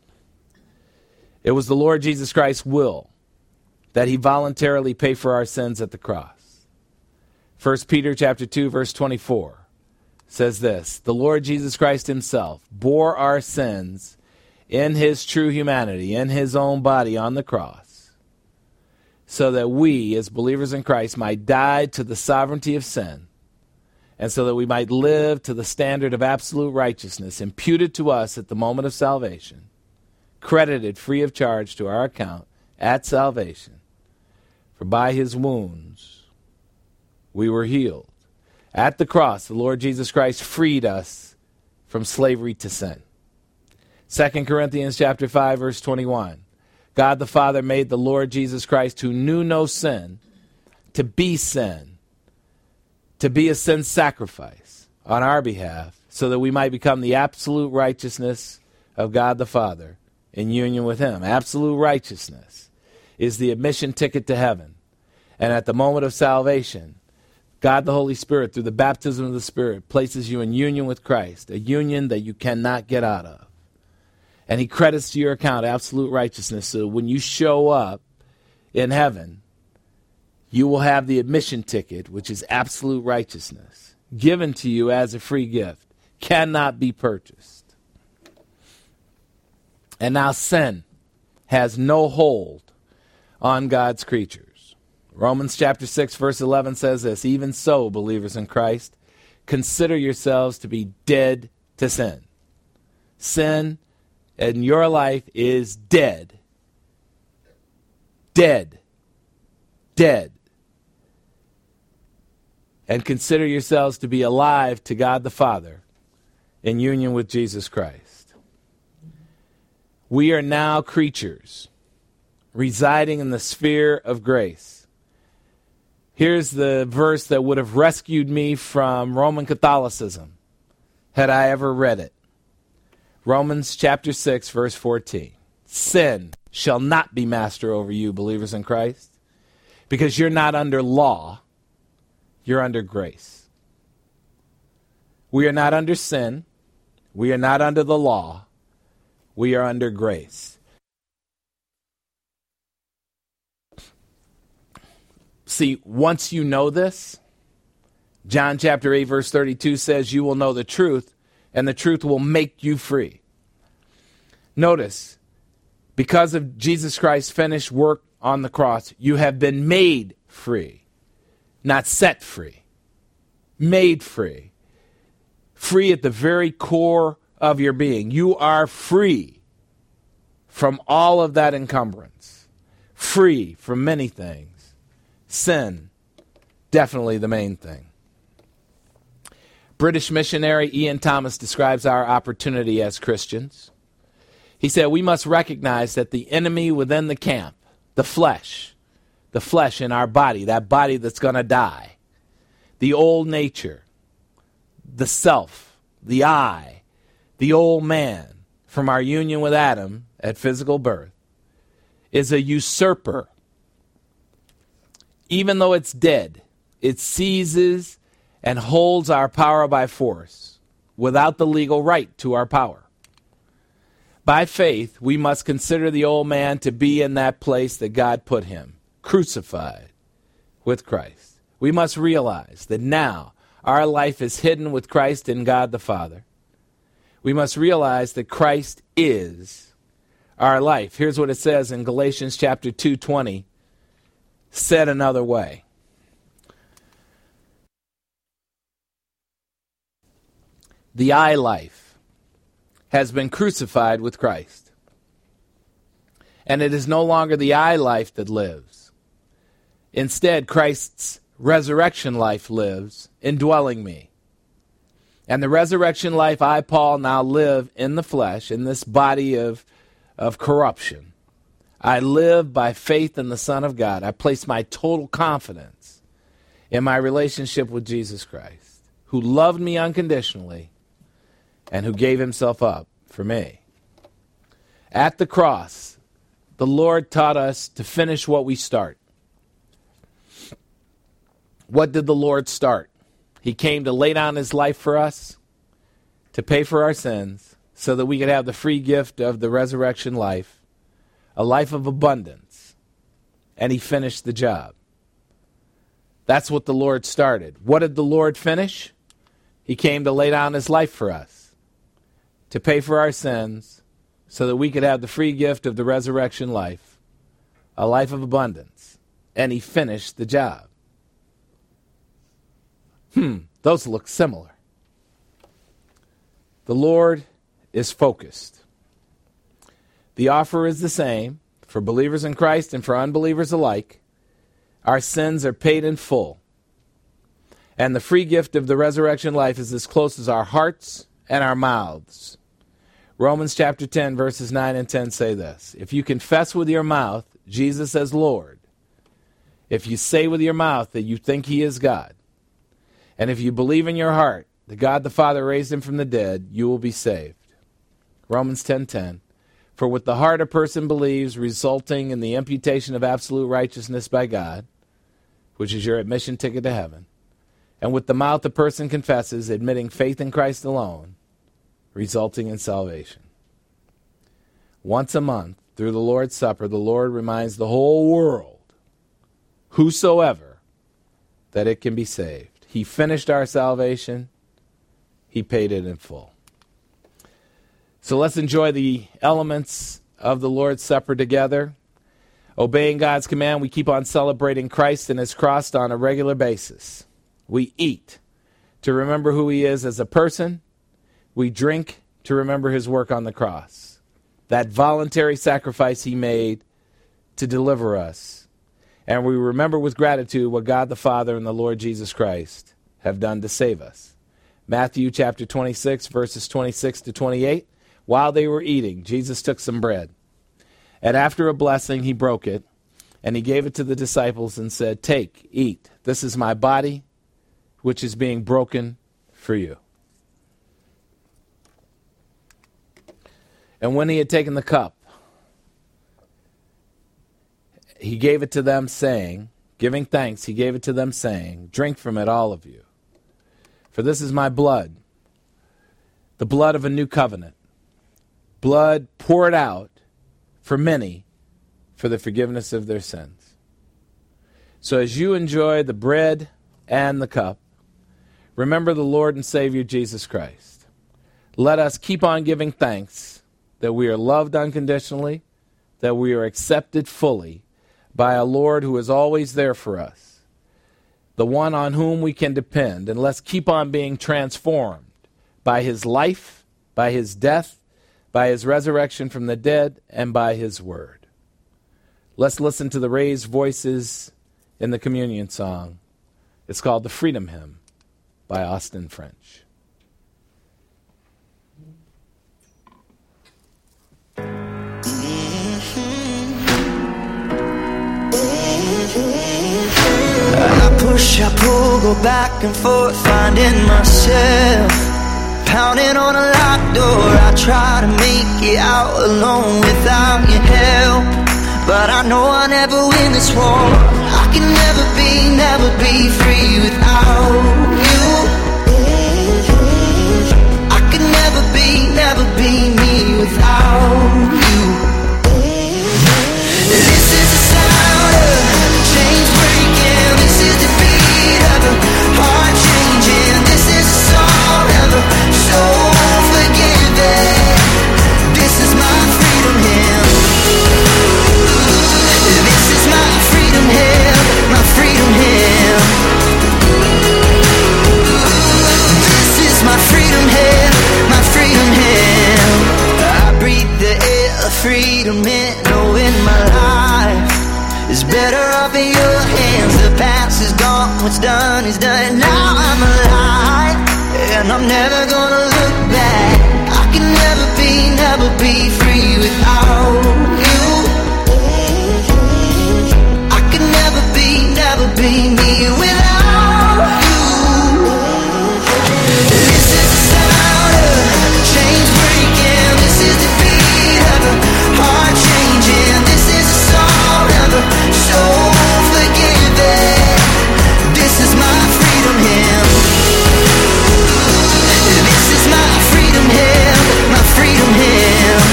It was the Lord Jesus Christ's will that he voluntarily pay for our sins at the cross. First Peter chapter two, verse twenty-four says this, the Lord Jesus Christ himself bore our sins in his true humanity, in his own body on the cross, so that we, as believers in Christ, might die to the sovereignty of sin, and so that we might live to the standard of absolute righteousness imputed to us at the moment of salvation, credited free of charge to our account at salvation. For by his wounds we were healed. At the cross, the Lord Jesus Christ freed us from slavery to sin. Second Corinthians chapter five, verse twenty-one. God the Father made the Lord Jesus Christ, who knew no sin, to be sin, to be a sin sacrifice on our behalf, so that we might become the absolute righteousness of God the Father in union with him. Absolute righteousness is the admission ticket to heaven. And at the moment of salvation, God the Holy Spirit, through the baptism of the Spirit, places you in union with Christ, a union that you cannot get out of. And he credits to your account absolute righteousness, so when you show up in heaven, you will have the admission ticket, which is absolute righteousness, given to you as a free gift, cannot be purchased. And now sin has no hold on God's creatures. Romans chapter six, verse eleven says this, even so, believers in Christ, consider yourselves to be dead to sin. Sin in your life is dead. Dead. Dead. And consider yourselves to be alive to God the Father in union with Jesus Christ. We are now creatures residing in the sphere of grace. Here's the verse that would have rescued me from Roman Catholicism had I ever read it. Romans chapter six, verse fourteen. Sin shall not be master over you, believers in Christ, because you're not under law, you're under grace. We are not under sin. We are not under the law. We are under grace. See, once you know this, John chapter eight, verse thirty-two says, you will know the truth, and the truth will make you free. Notice, because of Jesus Christ's finished work on the cross, you have been made free, not set free. Made free. Free at the very core of your being. You are free from all of that encumbrance. Free from many things. Sin, definitely the main thing. British missionary Ian Thomas describes our opportunity as Christians. He said, we must recognize that the enemy within the camp, the flesh, the flesh in our body, that body that's going to die, the old nature, the self, the I, the old man from our union with Adam at physical birth, is a usurper. Even though it's dead, it seizes and holds our power by force without the legal right to our power. By faith, we must consider the old man to be in that place that God put him, crucified with Christ. We must realize that now our life is hidden with Christ in God the Father. We must realize that Christ is our life. Here's what it says in Galatians chapter two twenty, said another way. The I life has been crucified with Christ. And it is no longer the I life that lives. Instead, Christ's resurrection life lives, indwelling me. And the resurrection life I, Paul, now live in the flesh, in this body of, of corruption. I live by faith in the Son of God. I place my total confidence in my relationship with Jesus Christ, who loved me unconditionally and who gave himself up for me. At the cross, the Lord taught us to finish what we start. What did the Lord start? He came to lay down his life for us, to pay for our sins, so that we could have the free gift of the resurrection life, a life of abundance. And he finished the job. That's what the Lord started. What did the Lord finish? He came to lay down his life for us, to pay for our sins, so that we could have the free gift of the resurrection life, a life of abundance. And he finished the job. Hmm, those look similar. The Lord is focused. The offer is the same for believers in Christ and for unbelievers alike. Our sins are paid in full. And the free gift of the resurrection life is as close as our hearts and our mouths. Romans chapter ten, verses nine and ten say this: if you confess with your mouth Jesus as Lord, if you say with your mouth that you think he is God, and if you believe in your heart that God the Father raised him from the dead, you will be saved. Romans ten ten. For with the heart a person believes, resulting in the imputation of absolute righteousness by God, which is your admission ticket to heaven. And with the mouth a person confesses, admitting faith in Christ alone, resulting in salvation. Once a month, through the Lord's Supper, the Lord reminds the whole world, whosoever, that it can be saved. He finished our salvation. He paid it in full. So let's enjoy the elements of the Lord's Supper together. Obeying God's command, we keep on celebrating Christ and his cross on a regular basis. We eat to remember who he is as a person. We drink to remember his work on the cross, that voluntary sacrifice he made to deliver us. And we remember with gratitude what God the Father and the Lord Jesus Christ have done to save us. Matthew chapter twenty-six, verses twenty-six to twenty-eight. While they were eating, Jesus took some bread. And after a blessing, he broke it, and he gave it to the disciples and said, "Take, eat. This is my body, which is being broken for you." And when he had taken the cup, he gave it to them, saying, giving thanks, he gave it to them, saying, "Drink from it, all of you. For this is my blood, the blood of a new covenant, blood poured out for many for the forgiveness of their sins." So as you enjoy the bread and the cup, remember the Lord and Savior Jesus Christ. Let us keep on giving thanks that we are loved unconditionally, that we are accepted fully by a Lord who is always there for us, the one on whom we can depend. And let's keep on being transformed by his life, by his death, by his resurrection from the dead, and by his word. Let's listen to the raised voices in the communion song. It's called the Freedom Hymn by Austin French. I push, I pull, go back and forth, finding myself pounding on a locked door. I try to make it out alone without your help, but I know I'll never win this war. I can never be, never be free without you. I can never be, never be me without you. This is the sound of chains breaking. This is the beat of a heart changing. This is a song of a soul forgiven. This is my freedom hymn. This is my freedom hymn. My freedom hymn. This is my freedom hymn. My freedom hymn. I breathe the air of freedom in, knowing life in your hands. The past is gone, what's done is done. Now I'm alive, and I'm never gonna look back. I can never be, never be free without you. I can never be, never be me without you. This is the sound of chains breaking. This is the beat of a heart changing. This is a song of a soul forgiven. This is my freedom hymn. This is my freedom hymn, my freedom hymn.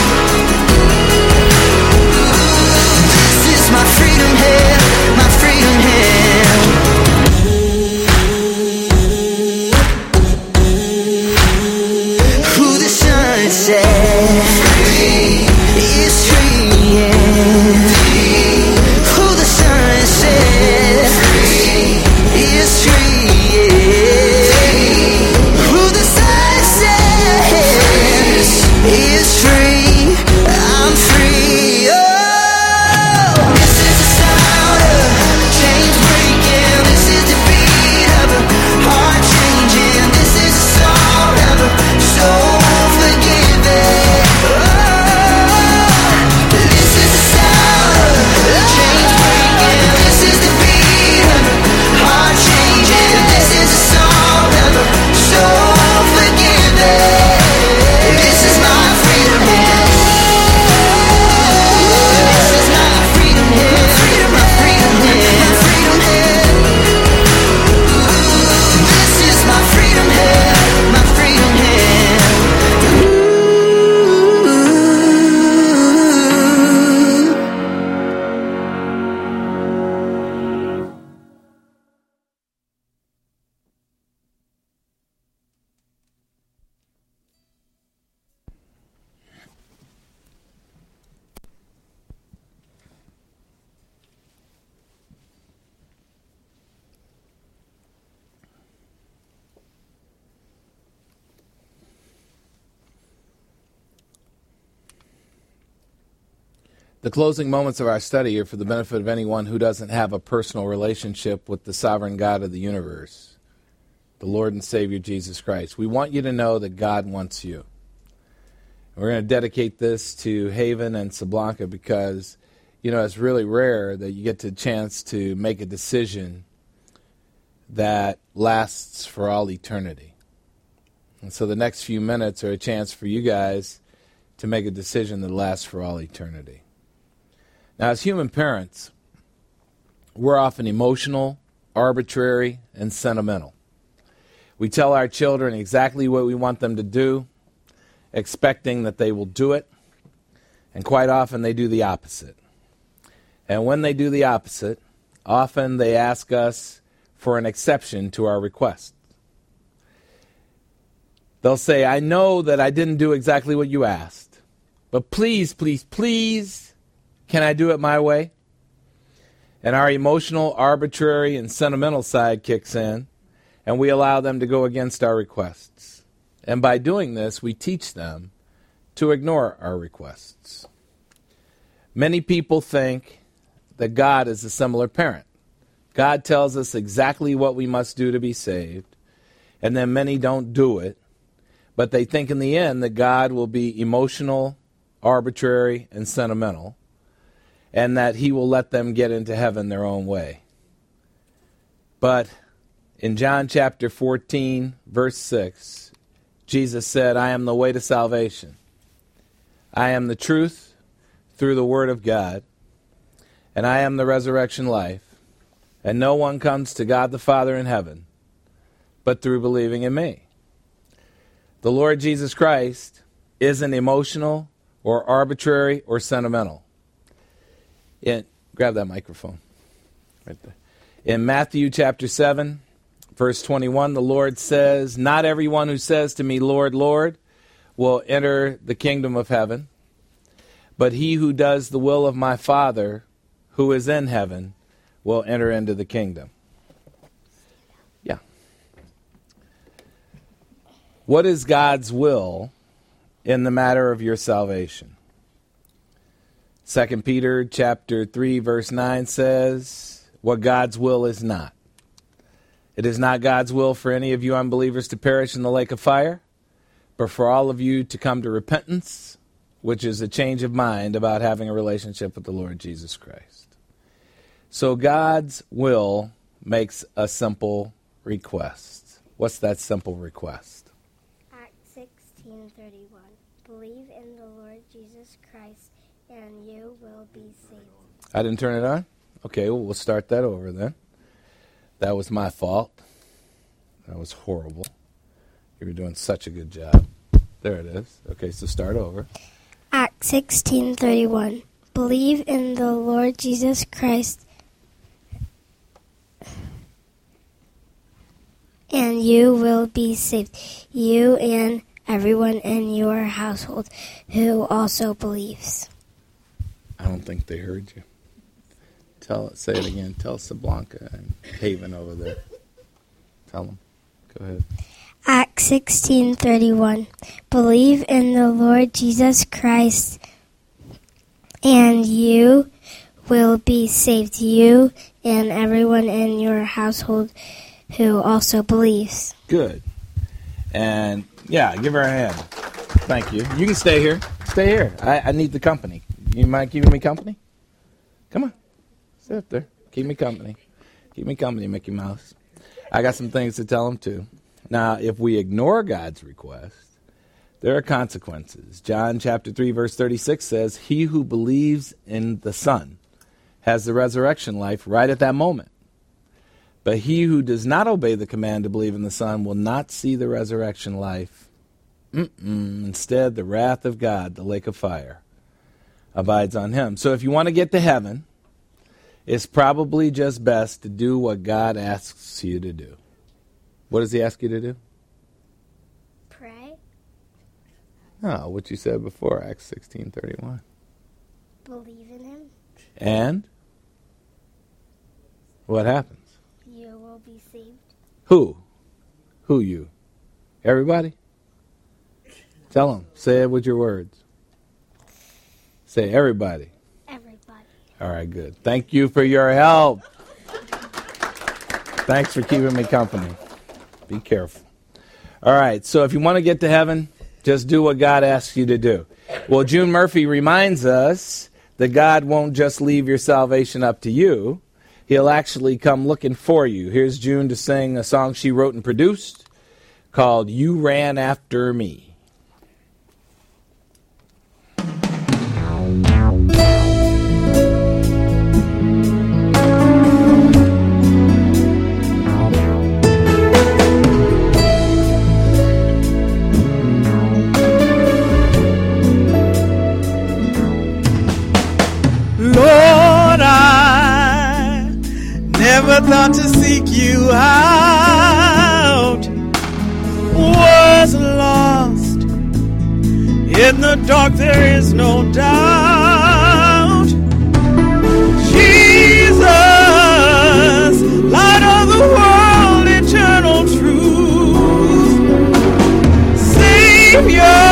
This is my freedom hymn, my freedom hymn. Who the sun set free is free, yeah. Who the sun set free is free, yeah. Who the sun sets is free, I'm free. Oh, this is the sound of chains breaking. This is the beat of a heart changing. This is the song of a soul forgiven. Oh, this is the sound of chains breaking. This is the beat of a heart changing. This is the song of a soul forgiven. This is my freedom hymn. This is my freedom hymn. Freedom, my freedom hymn. My freedom hymn. This is my freedom hymn. My freedom hymn. The closing moments of our study are for the benefit of anyone who doesn't have a personal relationship with the sovereign God of the universe, the Lord and Savior Jesus Christ. We want you to know that God wants you. We're going to dedicate this to Haven and Sablanca because, you know, it's really rare that you get the chance to make a decision that lasts for all eternity. And so the next few minutes are a chance for you guys to make a decision that lasts for all eternity. Now, as human parents, we're often emotional, arbitrary, and sentimental. We tell our children exactly what we want them to do, expecting that they will do it, and quite often they do the opposite. And when they do the opposite, often they ask us for an exception to our request. They'll say, I know that I didn't do exactly what you asked, but please, please, please, can I do it my way? And our emotional, arbitrary, and sentimental side kicks in, and we allow them to go against our requests. And by doing this, we teach them to ignore our requests. Many people think that God is a similar parent. God tells us exactly what we must do to be saved, and then many don't do it, but they think in the end that God will be emotional, arbitrary, and sentimental, and that he will let them get into heaven their own way. But in John chapter fourteen, verse six, Jesus said, I am the way to salvation. I am the truth through the word of God, and I am the resurrection life, and no one comes to God the Father in heaven but through believing in me. The Lord Jesus Christ isn't emotional or arbitrary or sentimental. In, grab that microphone right there. In Matthew chapter seven, verse twenty-one, the Lord says, not everyone who says to me, Lord, Lord, will enter the kingdom of heaven, but he who does the will of my Father who is in heaven will enter into the kingdom. Yeah. What is God's will in the matter of your salvation? Second Peter chapter three, verse nine says, what God's will is not. It is not God's will for any of you unbelievers to perish in the lake of fire, but for all of you to come to repentance, which is a change of mind about having a relationship with the Lord Jesus Christ. So God's will makes a simple request. What's that simple request? Acts sixteen thirty-one. Believe in the Lord Jesus Christ, and you will be saved. I didn't turn it on? Okay, well, we'll start that over then. That was my fault. That was horrible. You were doing such a good job. There it is. Okay, so start over. Acts sixteen thirty-one. Believe in the Lord Jesus Christ, and you will be saved, you and everyone in your household who also believes. I don't think they heard you. Tell it. Say it again. Tell Sablanca and Haven over there. Tell them. Go ahead. Acts sixteen thirty-one. Believe in the Lord Jesus Christ, and you will be saved, you and everyone in your household who also believes. Good. And, yeah, give her a hand. Thank you. You can stay here. Stay here. I, I need the company. You mind keeping me company? Come on. Sit up there. Keep me company. Keep me company, Mickey Mouse. I got some things to tell him, too. Now, if we ignore God's request, there are consequences. John chapter three, verse thirty-six says, he who believes in the Son has the resurrection life right at that moment. But he who does not obey the command to believe in the Son will not see the resurrection life. Mm-mm. Instead, the wrath of God, the lake of fire, abides on him. So if you want to get to heaven, it's probably just best to do what God asks you to do. What does he ask you to do? Pray. Oh, what you said before, Acts sixteen thirty-one. Believe in him. And what happens? You will be saved. Who? Who you? Everybody? Tell them. Say it with your words. Say everybody. Everybody. All right, good. Thank you for your help. Thanks for keeping me company. Be careful. All right, so if you want to get to heaven, just do what God asks you to do. Well, June Murphy reminds us that God won't just leave your salvation up to you. He'll actually come looking for you. Here's June to sing a song she wrote and produced called You Ran After Me. Lord, I never thought to seek you out. Was lost in the dark, there is no doubt. Jesus, light of the world, eternal truth. Savior,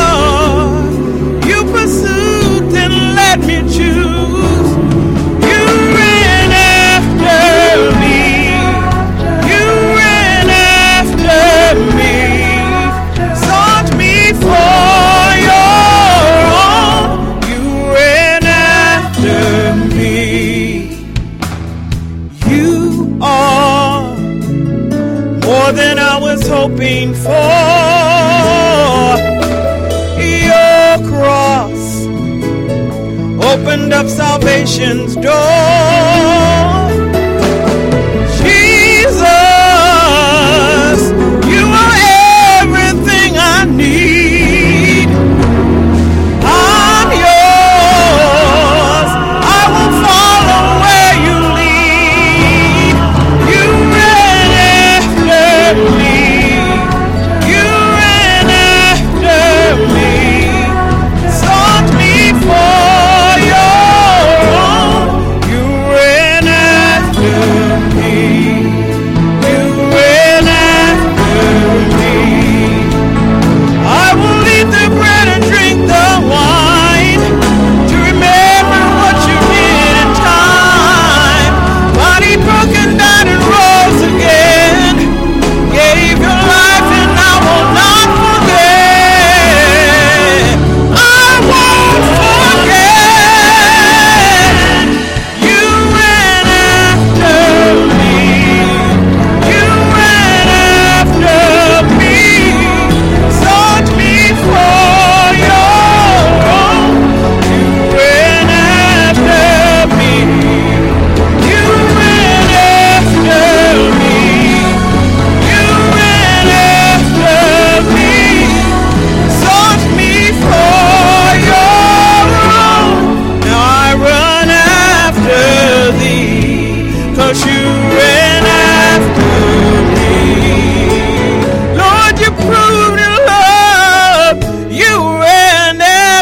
you pursued, then let me choose. Than I was hoping for. Your cross opened up salvation's door. Jesus, you are everything I need. I'm yours, I will follow where you lead. You ran after me. You ran after me. Sought me for your own. You ran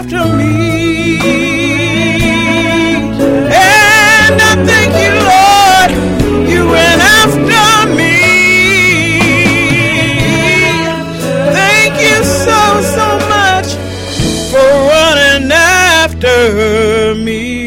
after me. And I thank you, Lord, you ran after me. Thank you so, so much for running after me.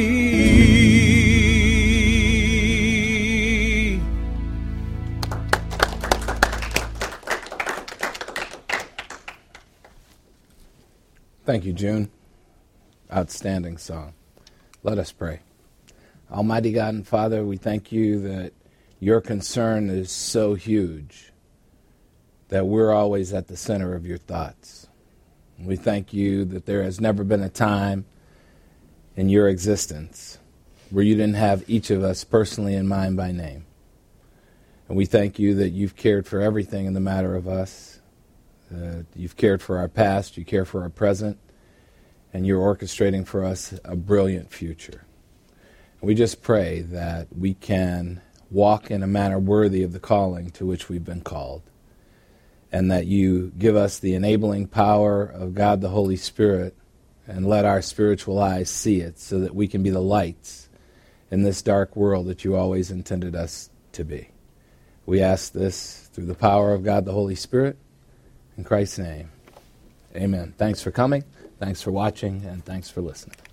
Thank you, June. Outstanding song. Let us pray. Almighty God and Father, we thank you that your concern is so huge that we're always at the center of your thoughts. We thank you that there has never been a time in your existence where you didn't have each of us personally in mind by name. And we thank you that you've cared for everything in the matter of us. Uh, you've cared for our past, you care for our present, and you're orchestrating for us a brilliant future. And we just pray that we can walk in a manner worthy of the calling to which we've been called, and that you give us the enabling power of God the Holy Spirit, and let our spiritual eyes see it so that we can be the lights in this dark world that you always intended us to be. We ask this through the power of God the Holy Spirit. In Christ's name, amen. Thanks for coming, thanks for watching, and thanks for listening.